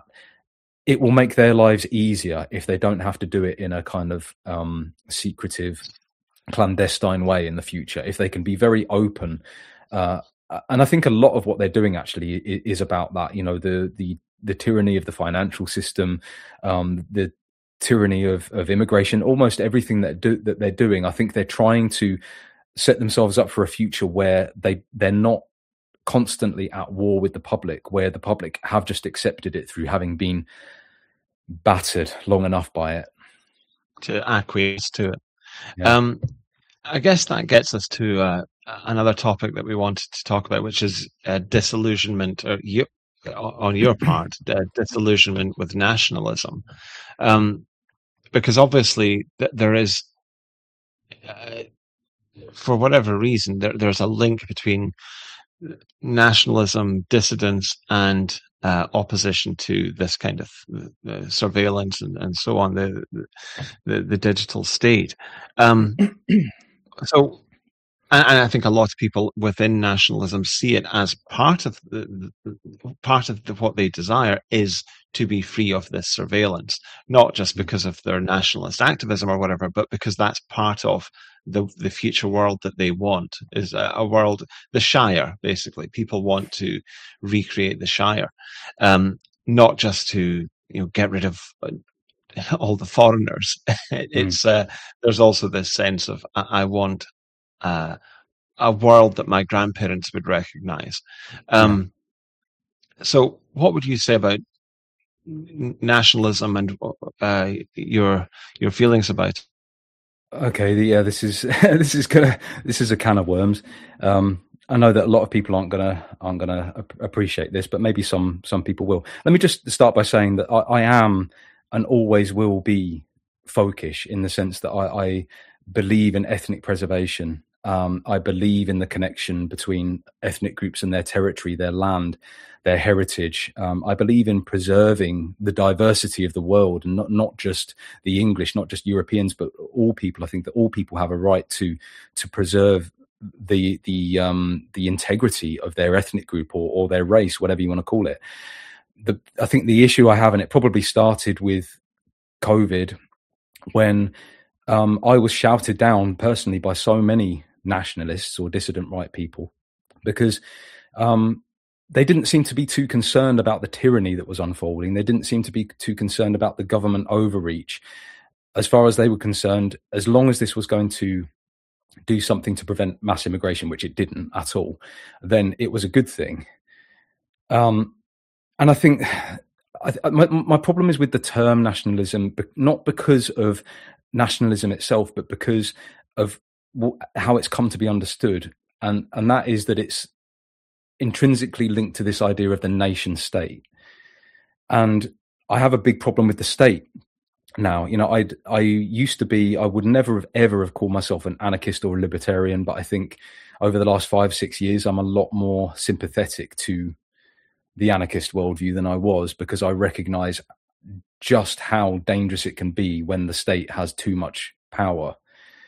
it will make their lives easier if they don't have to do it in a kind of um, secretive, clandestine way in the future, if they can be very open. Uh, and I think a lot of what they're doing actually is about that, you know, the the the tyranny of the financial system, um, the tyranny of, of immigration, almost everything that do that they're doing. I think they're trying to set themselves up for a future where they they're not constantly at war with the public, where the public have just accepted it through having been battered long enough by it. To acquiesce to it. Yeah. Um, I guess that gets us to uh, another topic that we wanted to talk about, which is uh, disillusionment, or you, on your part, uh, disillusionment with nationalism. Um, because obviously th- there is, uh, for whatever reason, there, there's a link between nationalism, dissidence, and uh, opposition to this kind of uh, surveillance and, and so on, the, the the digital state. Um, so, and, and I think a lot of people within nationalism see it as part of the, the part of the, what they desire is to be free of this surveillance, not just because of their nationalist activism or whatever, but because that's part of the the future world that they want, is a, a world, the Shire, basically. People want to recreate the Shire, um, not just to, you know, get rid of all the foreigners. It's mm. uh, there's also this sense of I, I want uh, a world that my grandparents would recognize. Um, yeah. So, what would you say about nationalism and uh, your your feelings about it? Okay, yeah, this is this is gonna this is a can of worms. Um, I know that a lot of people aren't gonna aren't gonna appreciate this, but maybe some some people will. Let me just start by saying that I, I am and always will be folkish, in the sense that I, I believe in ethnic preservation. Um, I believe in the connection between ethnic groups and their territory, their land, their heritage. Um, I believe in preserving the diversity of the world, and not, not just the English, not just Europeans, but all people. I think that all people have a right to to preserve the the um, the integrity of their ethnic group or, or their race, whatever you want to call it. The, I think the issue I have, and it probably started with COVID, when um, I was shouted down personally by so many nationalists or dissident right people, because um, they didn't seem to be too concerned about the tyranny that was unfolding. They didn't seem to be too concerned about the government overreach. As far as they were concerned, as long as this was going to do something to prevent mass immigration, which it didn't at all, then it was a good thing. Um, and I think I, my, my problem is with the term nationalism, not because of nationalism itself, but because of how it's come to be understood. And, and that is that it's intrinsically linked to this idea of the nation state. And I have a big problem with the state now. You know, I I used to be, I would never have ever have called myself an anarchist or a libertarian, but I think over the last five, six years, I'm a lot more sympathetic to the anarchist worldview than I was, because I recognize just how dangerous it can be when the state has too much power.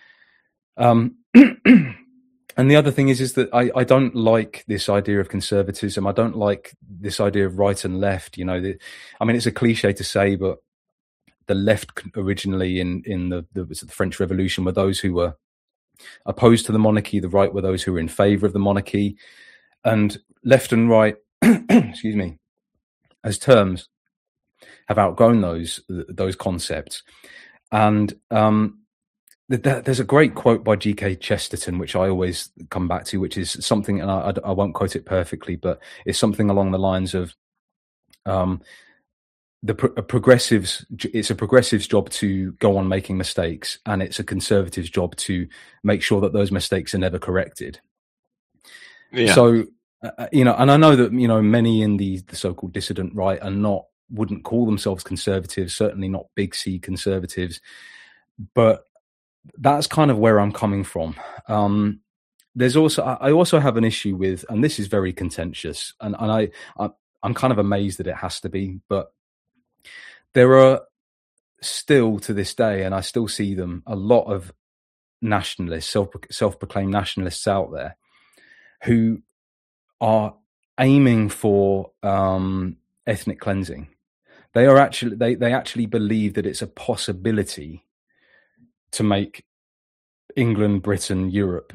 Um, and the other thing is, is that I, I don't like this idea of conservatism. I don't like this idea of right and left. You know, the, I mean, it's a cliche to say, but the left originally in, in the, the, the French Revolution were those who were opposed to the monarchy. The right were those who were in favor of the monarchy. And left and right, excuse me, as terms have outgrown those those concepts. And um, th- there's a great quote by G K Chesterton, which I always come back to, which is something, and I, I won't quote it perfectly, but it's something along the lines of um, the pro- progressives. It's a progressive's job to go on making mistakes, and it's a conservative's job to make sure that those mistakes are never corrected. Yeah. So. Uh, you know, and I know that, you know, many in the, the so-called dissident right are not, wouldn't call themselves conservatives, certainly not big C conservatives, but that's kind of where I'm coming from. Um, there's also, I also have an issue with, and this is very contentious, and, and I, I, I'm kind of amazed that it has to be, but there are still to this day, and I still see them, a lot of nationalists, self, self-proclaimed nationalists out there who are aiming for um, ethnic cleansing. They are actually they they actually believe that it's a possibility to make England, Britain, Europe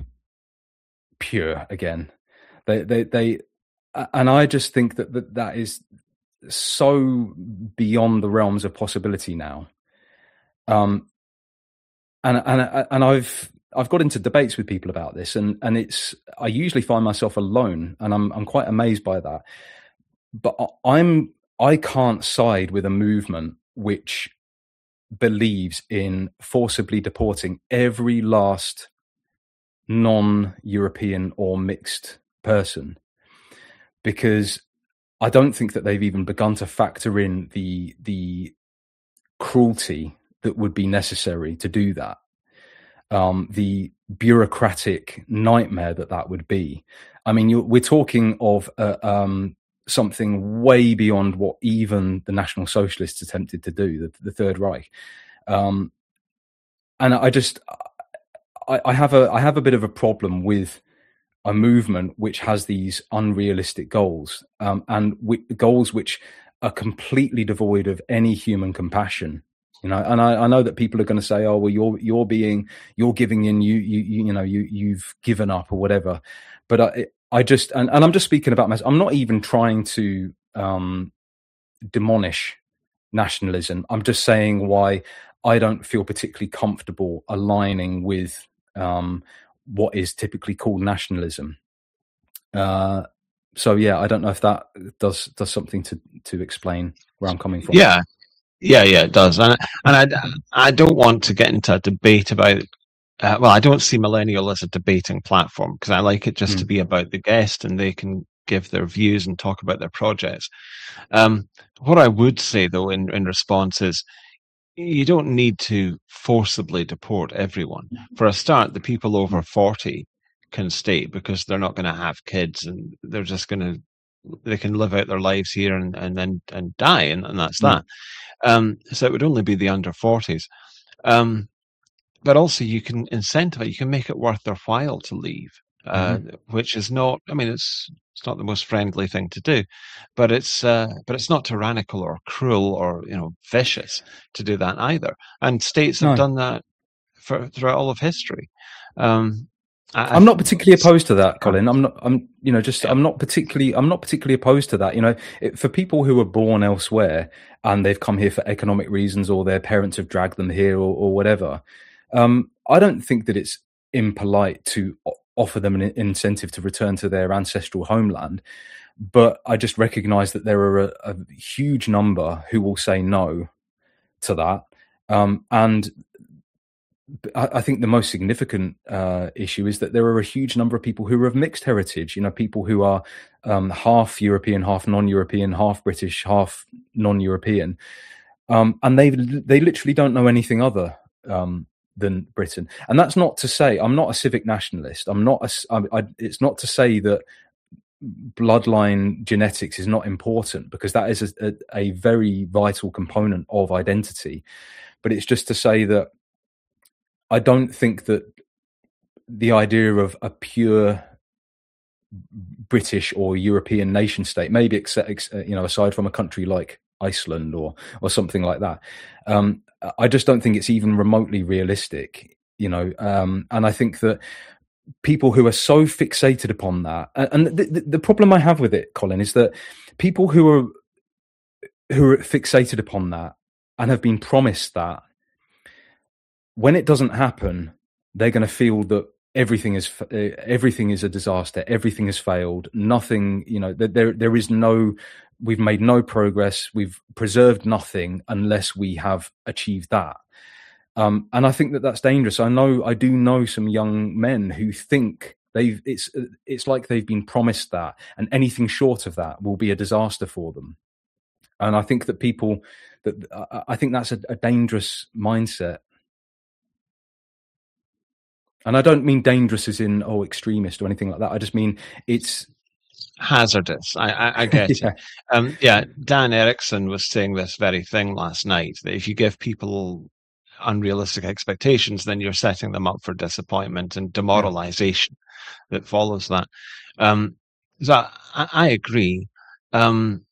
pure again. They they they, and I just think that that, that is so beyond the realms of possibility now. Um, and and and I've. I've got into debates with people about this, and, and it's, I usually find myself alone, and I'm, I'm quite amazed by that. But I'm, I can't side with a movement which believes in forcibly deporting every last non-European or mixed person, because I don't think that they've even begun to factor in the, the cruelty that would be necessary to do that. Um, the bureaucratic nightmare that that would be. I mean, you're, we're talking of uh, um, something way beyond what even the National Socialists attempted to do, the, the Third Reich. Um, and I just, I, I have a, I have a bit of a problem with a movement which has these unrealistic goals, um, and w- goals which are completely devoid of any human compassion. You know, and I, I know that people are going to say, "Oh, well, you're you're being you're giving in, you you you, you know, you you've given up or whatever." But I I just and, and I'm just speaking about myself. I'm not even trying to um, demolish nationalism. I'm just saying why I don't feel particularly comfortable aligning with um, what is typically called nationalism. Uh, so yeah, I don't know if that does does something to to explain where I'm coming from. Yeah. Yeah, yeah, it does, and and I, I don't want to get into a debate about. Uh, well, I don't see Millennial as a debating platform, because I like it just mm. to be about the guest, and they can give their views and talk about their projects. Um, what I would say, though, in, in response is, you don't need to forcibly deport everyone. For a start, the people over forty can stay because they're not going to have kids, and they're just going to they can live out their lives here and and then and die, and, and that's mm. that. Um, so it would only be the under forties. Um, but also you can incentivize, you can make it worth their while to leave. uh, Mhm. which is not. I mean, it's it's not the most friendly thing to do, but it's uh, but it's not tyrannical or cruel or you know vicious to do that either. And states have No. done that for throughout all of history. Um, I, I I'm not th- particularly opposed to that, yeah, Colin. I'm not. I'm. You know, just yeah, I'm not particularly. I'm not particularly opposed to that. You know, it, for people who are born elsewhere and they've come here for economic reasons, or their parents have dragged them here, or, or whatever. Um, I don't think that it's impolite to o- offer them an incentive to return to their ancestral homeland. But I just recognise that there are a, a huge number who will say no to that, um, and I, I think the most significant uh, issue is that there are a huge number of people who are of mixed heritage. You know, people who are um, half European, half non-European, half British, half non-European, um, and they they literally don't know anything other um, than Britain. And that's not to say I'm not a civic nationalist. I'm not. A, I, I, it's not to say that bloodline genetics is not important, because that is a, a, a very vital component of identity. But it's just to say that I don't think that the idea of a pure British or European nation state, maybe except, you know, aside from a country like Iceland or or something like that, um, I just don't think it's even remotely realistic. You know, um, and I think that people who are so fixated upon that, and the, the, the problem I have with it, Colin, is that people who are who are fixated upon that and have been promised that, when it doesn't happen, they're going to feel that everything is everything is a disaster. Everything has failed. Nothing, you know, there there is no. We've made no progress. We've preserved nothing unless we have achieved that. Um, and I think that that's dangerous. I know, I do know some young men who think they've. It's it's like they've been promised that, and anything short of that will be a disaster for them. And I think that people that I think that's a, a dangerous mindset. And I don't mean dangerous as in, oh, extremist or anything like that. I just mean it's hazardous. I, I, I get yeah. it. Um, yeah, Dan Erickson was saying this very thing last night, that if you give people unrealistic expectations, then you're setting them up for disappointment and demoralization yeah. that follows that. Um, so I, I agree. Um,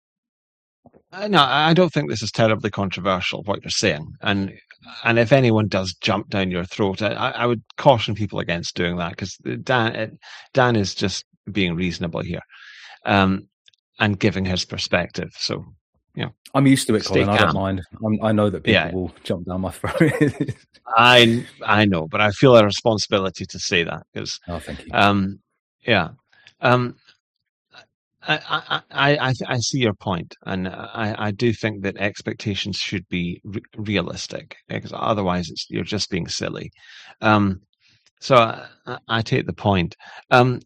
no, I don't think this is terribly controversial, what you're saying. And and if anyone does jump down your throat, I, I would caution people against doing that, because Dan Dan is just being reasonable here, um, and giving his perspective. So, you know, I'm used to it, Colin. calm. I don't mind. I'm, I know that people yeah. will jump down my throat. I I know, but I feel a responsibility to say that, because, oh, thank you. Um, yeah. Um, I, I, I, I see your point, and I, I do think that expectations should be re- realistic, because otherwise it's, you're just being silly. Um, so I, I take the point. Um,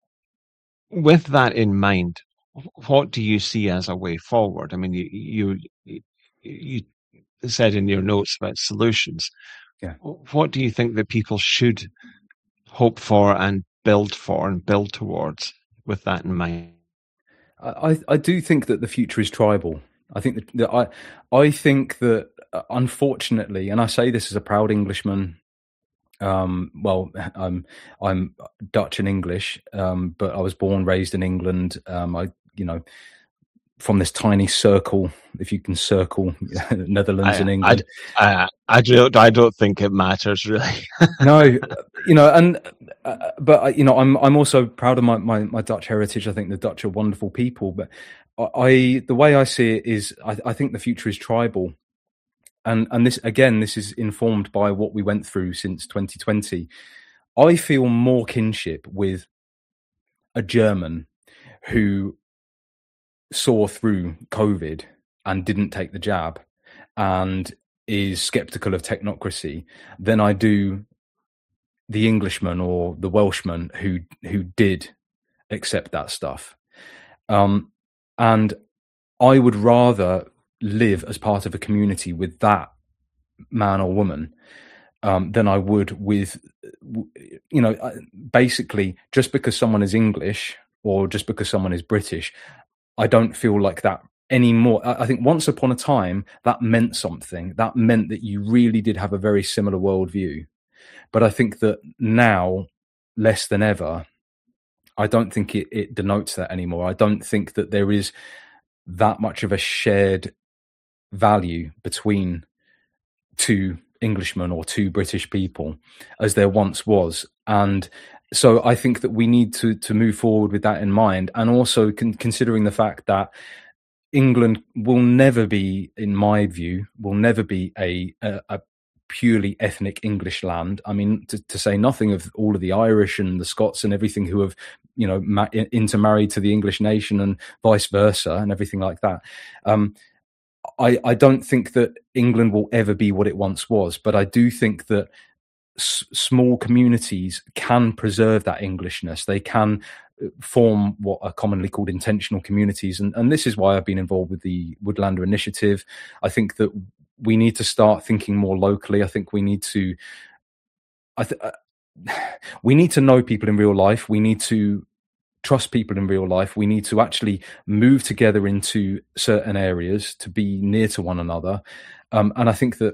with that in mind, what do you see as a way forward? I mean, you, you, you said in your notes about solutions. Yeah. What do you think that people should hope for and build for and build towards with that in mind? I, I do think that the future is tribal. I think that, that I I think that uh, unfortunately, and I say this as a proud Englishman. Um, well, I'm I'm Dutch and English, um, but I was born, raised in England. Um, I you know from this tiny circle, if you can circle Netherlands I, and England. I, I, I don't I don't think it matters really. No, you know, and uh, but you know, I'm I'm also proud of my, my my Dutch heritage. I think the Dutch are wonderful people, but I the way I see it is, I, I think the future is tribal, and and this again, this is informed by what we went through since twenty twenty. I feel more kinship with a German who saw through COVID and didn't take the jab and is skeptical of technocracy than I do the Englishman or the Welshman who who did accept that stuff. Um, and I would rather live as part of a community with that man or woman um, than I would with, you know, basically just because someone is English or just because someone is British, I don't feel like that anymore. I think once upon a time that meant something. That meant that you really did have a very similar worldview. But I think that now less than ever, I don't think it, it denotes that anymore. I don't think that there is that much of a shared value between two Englishmen or two British people as there once was. And so I think that we need to to move forward with that in mind, and also con- considering the fact that England will never be, in my view, will never be a, a, a purely ethnic English land. I mean, to, to say nothing of all of the Irish and the Scots and everything who have, you know, ma- intermarried to the English nation and vice versa and everything like that. Um, I, I don't think that England will ever be what it once was, but I do think that s- small communities can preserve that Englishness. They can form what are commonly called intentional communities. And, and this is why I've been involved with the Woodlander Initiative. I think that we need to start thinking more locally. I think we need to, I th- we need to know people in real life. We need to trust people in real life. We need to actually move together into certain areas to be near to one another. Um, and I think that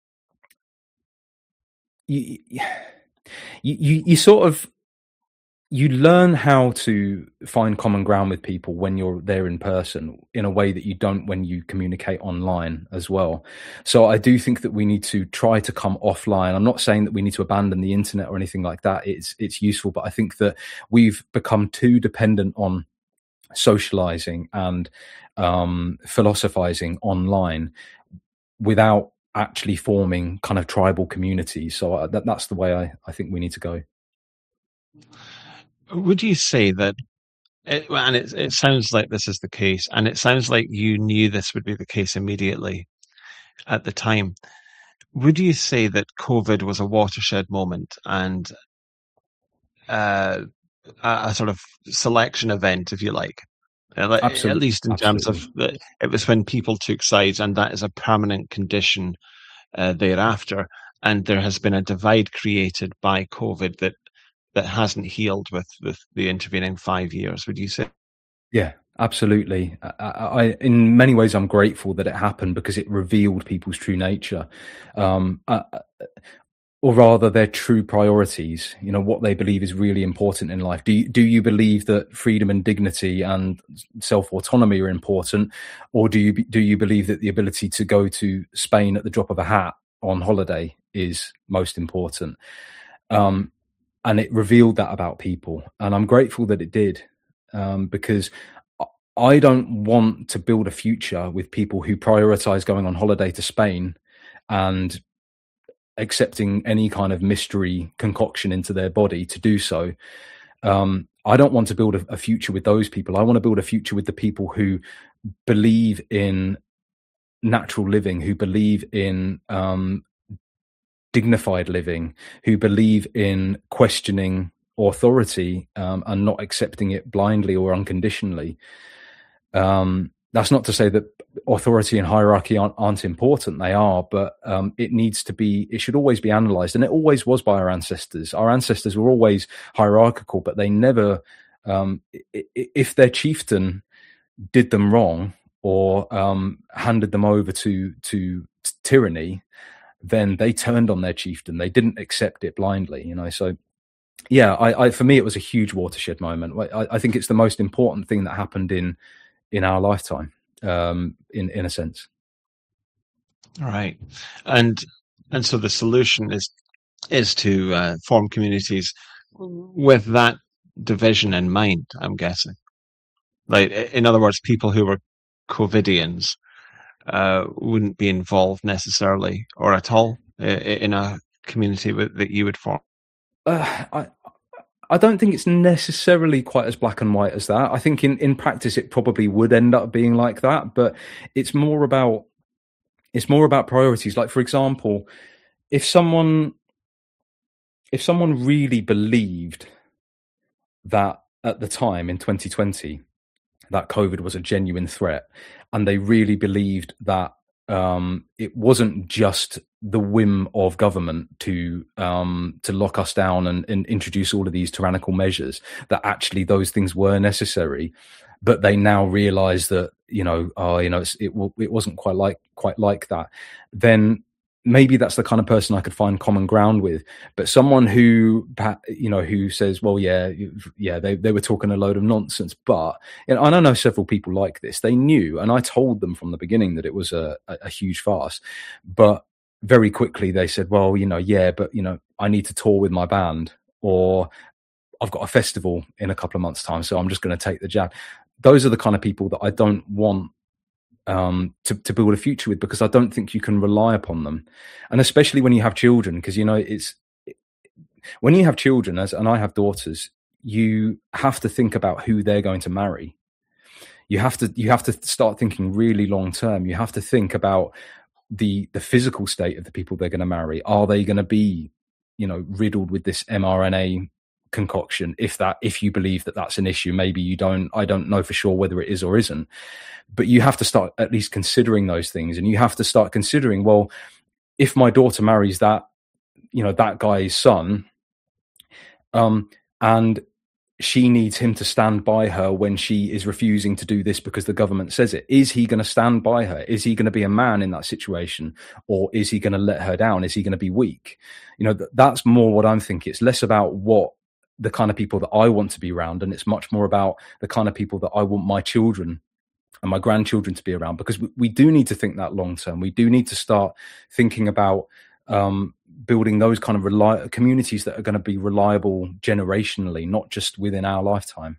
you, you, you, you sort of, you learn how to find common ground with people when you're there in person in a way that you don't when you communicate online as well. So I do think that we need to try to come offline. I'm not saying that we need to abandon the internet or anything like that. It's, it's useful, but I think that we've become too dependent on socializing and um, philosophizing online without actually forming kind of tribal communities. So I, that, that's the way I, I think we need to go. Would you say that, it, and it, it sounds like this is the case, and it sounds like you knew this would be the case immediately at the time. Would you say that COVID was a watershed moment and uh, a, a sort of selection event, if you like? Absolutely. At least in Absolutely. terms of, the, it was when people took sides, and that is a permanent condition uh, thereafter. And there has been a divide created by COVID that that hasn't healed with, with the intervening five years, would you say? Yeah, absolutely. I, I, in many ways, I'm grateful that it happened because it revealed people's true nature, um, uh, or rather their true priorities, you know, what they believe is really important in life. Do you, do you believe that freedom and dignity and self-autonomy are important? Or do you, do you believe that the ability to go to Spain at the drop of a hat on holiday is most important? Um, And it revealed that about people. And I'm grateful that it did, um, because I don't want to build a future with people who prioritize going on holiday to Spain and accepting any kind of mystery concoction into their body to do so. Um, I don't want to build a, a future with those people. I want to build a future with the people who believe in natural living, who believe in um, dignified living, who believe in questioning authority um, and not accepting it blindly or unconditionally. Um, that's not to say that authority and hierarchy aren't, aren't important. They are, but um, it needs to be, it should always be analyzed. And it always was by our ancestors. Our ancestors were always hierarchical, but they never, um, if their chieftain did them wrong or um, handed them over to, to tyranny, then they turned on their chieftain. They didn't accept it blindly, you know. So, yeah, I, I for me, it was a huge watershed moment. I, I think it's the most important thing that happened in in our lifetime, um, in in a sense. All right, and and so the solution is is to uh, form communities with that division in mind. I'm guessing, like in other words, people who were COVIDians uh, wouldn't be involved necessarily or at all in a community that you would form. Uh, I I don't think it's necessarily quite as black and white as that. I think in, in practice it probably would end up being like that, but it's more about it's more about priorities. Like, for example, if someone if someone really believed that at the time in twenty twenty that COVID was a genuine threat, and they really believed that um, it wasn't just the whim of government to um, to lock us down and, and introduce all of these tyrannical measures, that actually those things were necessary, but they now realise that, you know, oh, you know, it's, it it wasn't quite like quite like that. Then maybe that's the kind of person I could find common ground with. But someone who, you know, who says, well, yeah, yeah, they, they were talking a load of nonsense. But, you know, and I know several people like this. They knew, and I told them from the beginning that it was a, a huge farce. But very quickly they said, well, you know, yeah, but, you know, I need to tour with my band, or I've got a festival in a couple of months' time, so I'm just going to take the jab. Those are the kind of people that I don't want um to, to build a future with, because I don't think you can rely upon them. And especially when you have children, because, you know, it's when you have children, as and I have daughters, you have to think about who they're going to marry. You have to you have to start thinking really long term. You have to think about the the physical state of the people they're going to marry. Are they going to be, you know, riddled with this mRNA concoction? If that, if you believe that that's an issue, maybe you don't, I don't know for sure whether it is or isn't, but you have to start at least considering those things. And you have to start considering, well, if my daughter marries that, you know, that guy's son, um, and she needs him to stand by her when she is refusing to do this because the government says it, is he going to stand by her? Is he going to be a man in that situation? Or is he going to let her down? Is he going to be weak? You know, th- that's more what I'm thinking. It's less about what the kind of people that I want to be around, and it's much more about the kind of people that I want my children and my grandchildren to be around, because we, we do need to think that long term. We do need to start thinking about um, building those kind of reli- communities that are going to be reliable generationally, not just within our lifetime.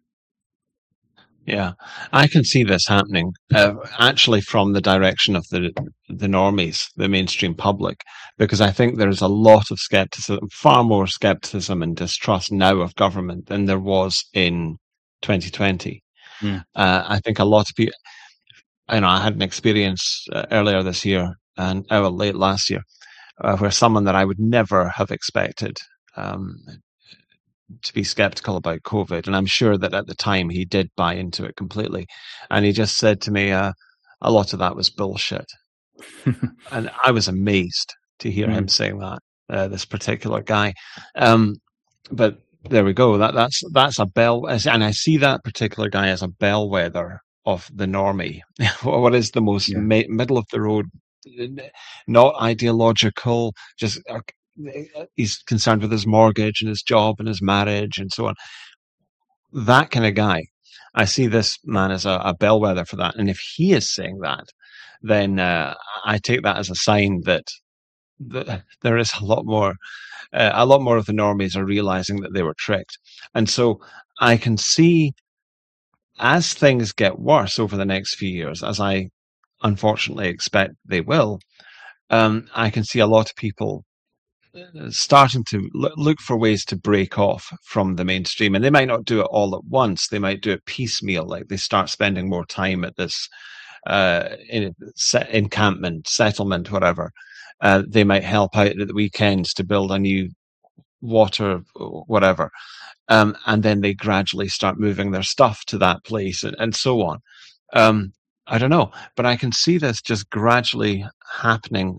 Yeah, I can see this happening uh, actually from the direction of the the normies, the mainstream public, because I think there's a lot of skepticism, far more skepticism and distrust now of government than there was in twenty twenty. Mm. Uh, I think a lot of people, you know, I had an experience uh, earlier this year and oh, late last year, uh, where someone that I would never have expected um, to be skeptical about COVID. And I'm sure that at the time he did buy into it completely. And he just said to me, uh, a lot of that was bullshit. And I was amazed to hear mm. him saying that, uh, this particular guy. Um, but there we go. That, that's, that's a bell. And I see that particular guy as a bellwether of the normie. What is the most yeah. ma- middle of the road, not ideological, just, uh, he's concerned with his mortgage and his job and his marriage and so on. That kind of guy. I see this man as a, a bellwether for that. And if he is saying that, then uh, I take that as a sign that, that there is a lot more, uh, a lot more of the normies are realizing that they were tricked. And so I can see, as things get worse over the next few years, as I unfortunately expect they will, um, I can see a lot of people starting to look for ways to break off from the mainstream. And they might not do it all at once. They might do it piecemeal, like they start spending more time at this uh, in, set, encampment, settlement, whatever. Uh, they might help out at the weekends to build a new water, whatever. Um, and then they gradually start moving their stuff to that place and, and so on. Um, I don't know, but I can see this just gradually happening,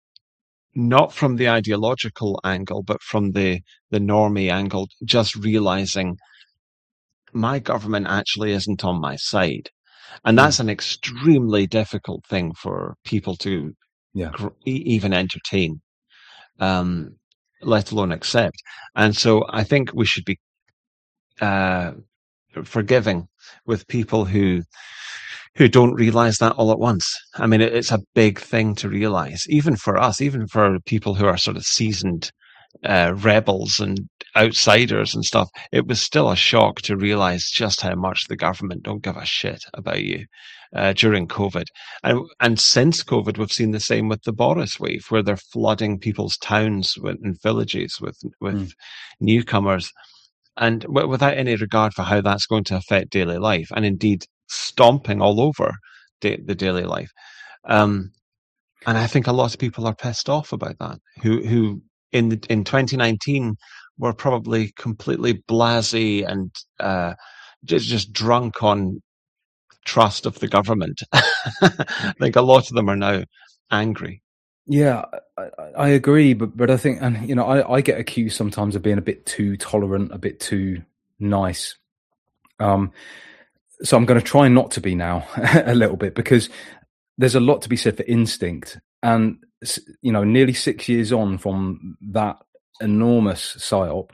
not from the ideological angle, but from the, the normie angle, just realizing my government actually isn't on my side. And that's an extremely difficult thing for people to yeah. gr- even entertain, um, let alone accept. And so I think we should be uh, forgiving with people who who don't realize that all at once. I mean, it, it's a big thing to realize, even for us, even for people who are sort of seasoned uh, rebels and outsiders and stuff. It was still a shock to realize just how much the government don't give a shit about you uh, during COVID. And, and since COVID, we've seen the same with the Boris wave, where they're flooding people's towns with, and villages with, with mm. newcomers, and w- without any regard for how that's going to affect daily life, and indeed stomping all over da- the daily life. Um, and I think a lot of people are pissed off about that, who, who in the, in twenty nineteen were probably completely blasé and uh, just, just drunk on trust of the government. I think a lot of them are now angry. Yeah, I, I agree, but but I think, and you know, I, I get accused sometimes of being a bit too tolerant, a bit too nice. Um, so I'm going to try not to be now a little bit, because there's a lot to be said for instinct, and you know, nearly six years on from that enormous psyop,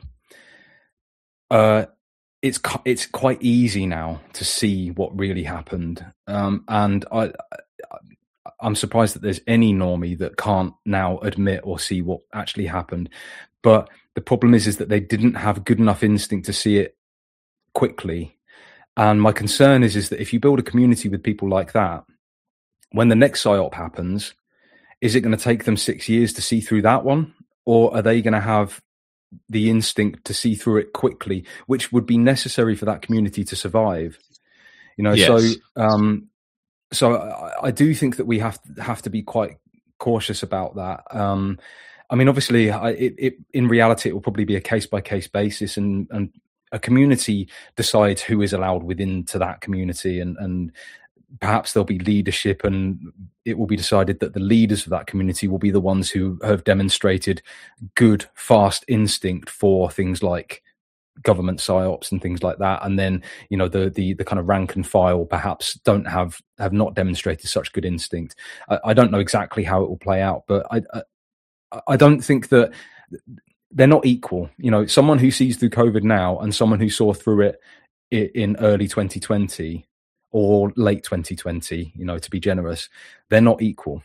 uh, it's it's quite easy now to see what really happened, um, and I, I'm surprised that there's any normie that can't now admit or see what actually happened. But the problem is, is that they didn't have good enough instinct to see it quickly. And my concern is, is that if you build a community with people like that, when the next psyop happens, is it going to take them six years to see through that one? Or are they going to have the instinct to see through it quickly, which would be necessary for that community to survive? You know, yes. so um, so I, I do think that we have to, have to be quite cautious about that. Um, I mean, obviously, I, it, it, in reality, it will probably be a case by case basis, and, and a community decides who is allowed within to that community, and, and perhaps there'll be leadership, and it will be decided that the leaders of that community will be the ones who have demonstrated good, fast instinct for things like government psyops and things like that. And then, you know, the the the kind of rank and file perhaps don't have have not demonstrated such good instinct. I, I don't know exactly how it will play out, but I, I I don't think that they're not equal. You know, someone who sees through COVID now and someone who saw through it in early twenty twenty or late twenty twenty, you know, to be generous, they're not equal.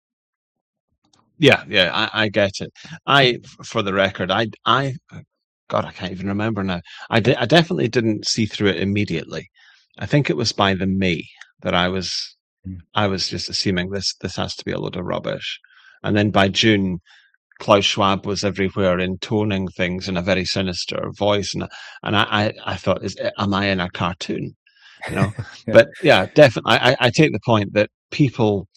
Yeah, yeah, I, I get it. I, for the record, I, I, God, I can't even remember now. I, de- I definitely didn't see through it immediately. I think it was by the May that I was, mm. I was just assuming this, this has to be a load of rubbish. And then by June, Klaus Schwab was everywhere intoning things in a very sinister voice. And, and I, I, I thought, is, am I in a cartoon? You know, yeah. But yeah, definitely. I, I take the point that people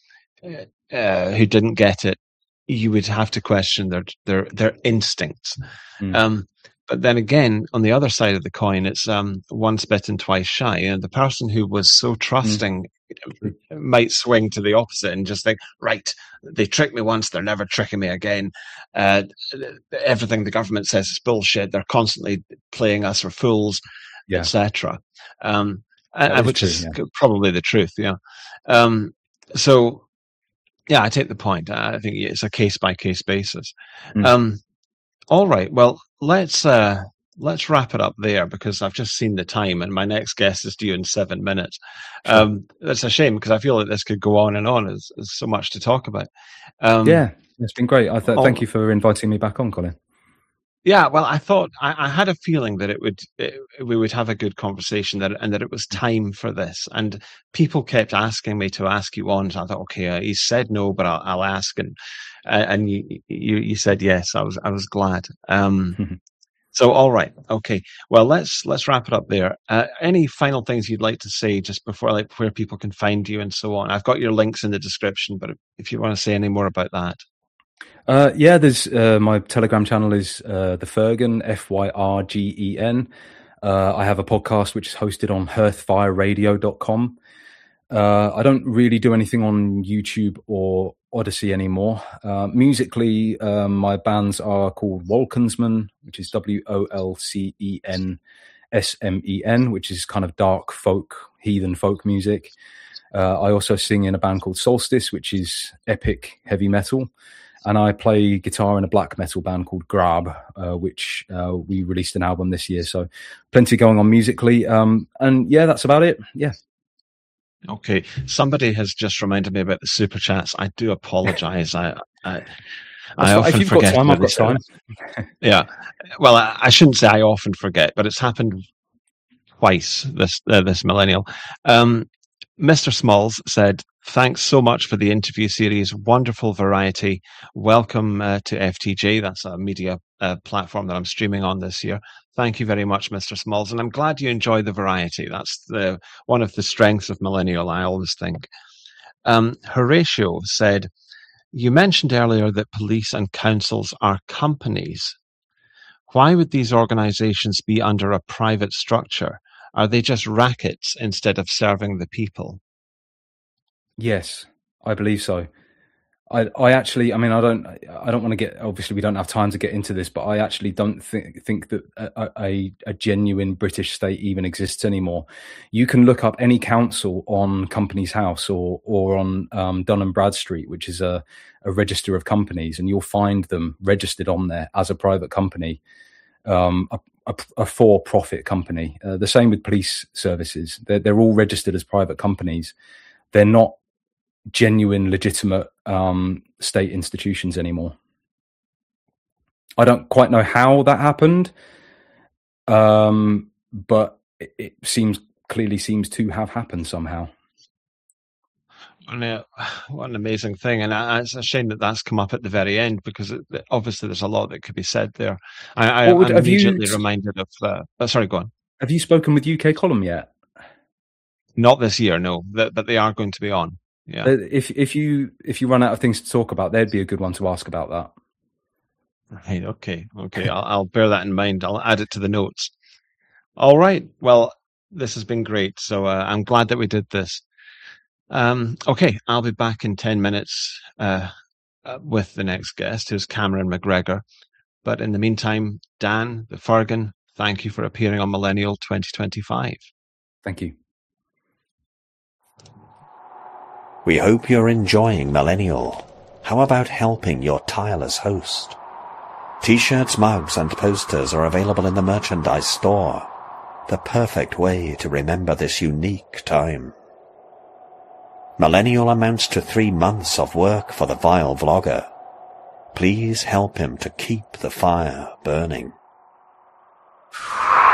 uh, who didn't get it, you would have to question their, their, their instincts. Mm. Um, But then again, on the other side of the coin, it's um, once bitten, twice shy. And the person who was so trusting mm. might swing to the opposite and just think, right, they tricked me once, they're never tricking me again. Uh, everything the government says is bullshit. They're constantly playing us for fools, yeah. et cetera. Um, and, which true, is yeah. probably the truth, yeah. Um, so, yeah, I take the point. I think it's a case-by-case basis. Mm. Um, all right, well, let's uh, let's wrap it up there, because I've just seen the time and my next guest is due in seven minutes. Sure. Um, that's a shame, because I feel like this could go on and on. There's, there's so much to talk about. Um, yeah, it's been great. I th- thank you for inviting me back on, Colin. Yeah, well, I thought I, I had a feeling that it would it, we would have a good conversation, that and that it was time for this. And people kept asking me to ask you on. So I thought, okay, uh, he said no, but I'll, I'll ask. And uh, and you, you you said yes. I was I was glad. Um, so all right, okay. Well, let's let's wrap it up there. Uh, any final things you'd like to say just before, like where people can find you and so on? I've got your links in the description, but if, if you want to say any more about that. Uh, yeah, there's uh, my Telegram channel is uh, the Fyrgen, F Y R G E N. Uh, I have a podcast which is hosted on hearth fire radio dot com. Uh, I don't really do anything on YouTube or Odyssey anymore. Uh, musically, um, my bands are called Wolkensmen, which is W O L C E N S M E N, which is kind of dark folk, heathen folk music. Uh, I also sing in a band called Solstice, which is epic heavy metal. And I play guitar in a black metal band called Grab, uh, which uh, we released an album this year. So plenty going on musically. Um, and yeah, that's about it. Yeah. Okay. Somebody has just reminded me about the super chats. I do apologize. I, I, I often if you've forget. Got time, I've got time. Yeah. Well, I, I shouldn't say I often forget, but it's happened twice this uh, this millennial. Um, Mister Smalls said, thanks so much for the interview series. Wonderful variety. Welcome uh, to F T J. That's a media uh, platform that I'm streaming on this year. Thank you very much, Mister Smalls. And I'm glad you enjoy the variety. That's the one of the strengths of Millennial, I always think. Um, Horatio said, you mentioned earlier that police and councils are companies. Why would these organizations be under a private structure? Are they just rackets instead of serving the people? Yes, I believe so. I, I actually, I mean, I don't, I don't want to get. Obviously, we don't have time to get into this, but I actually don't think think that a, a, a genuine British state even exists anymore. You can look up any council on Companies House or or on um, Dun and Bradstreet, which is a, a register of companies, and you'll find them registered on there as a private company, um, a, a, a for-profit company. Uh, the same with police services; they're they're all registered as private companies. They're not genuine, legitimate um, state institutions anymore. I don't quite know how that happened, um, but it, it seems clearly seems to have happened somehow. And, uh, what an amazing thing, and uh, it's a shame that that's come up at the very end, because it, obviously there's a lot that could be said there. I, I, would, I'm immediately you, reminded of. Uh, oh, sorry, go on. Have you spoken with U K Column yet? Not this year, no. That, but they are going to be on. Yeah. If if you if you run out of things to talk about, they'd be a good one to ask about that. Right. Okay. Okay. I'll, I'll bear that in mind. I'll add it to the notes. All right. Well, this has been great. So uh, I'm glad that we did this. Um, okay. I'll be back in ten minutes uh, uh, with the next guest, who's Cameron McGregor. But in the meantime, Dan, the Fergan, thank you for appearing on Millennial twenty twenty-five. Thank you. We hope you're enjoying Millennial. How about helping your tireless host? T-shirts, mugs, and posters are available in the merchandise store. The perfect way to remember this unique time. Millennial amounts to three months of work for the vile vlogger. Please help him to keep the fire burning.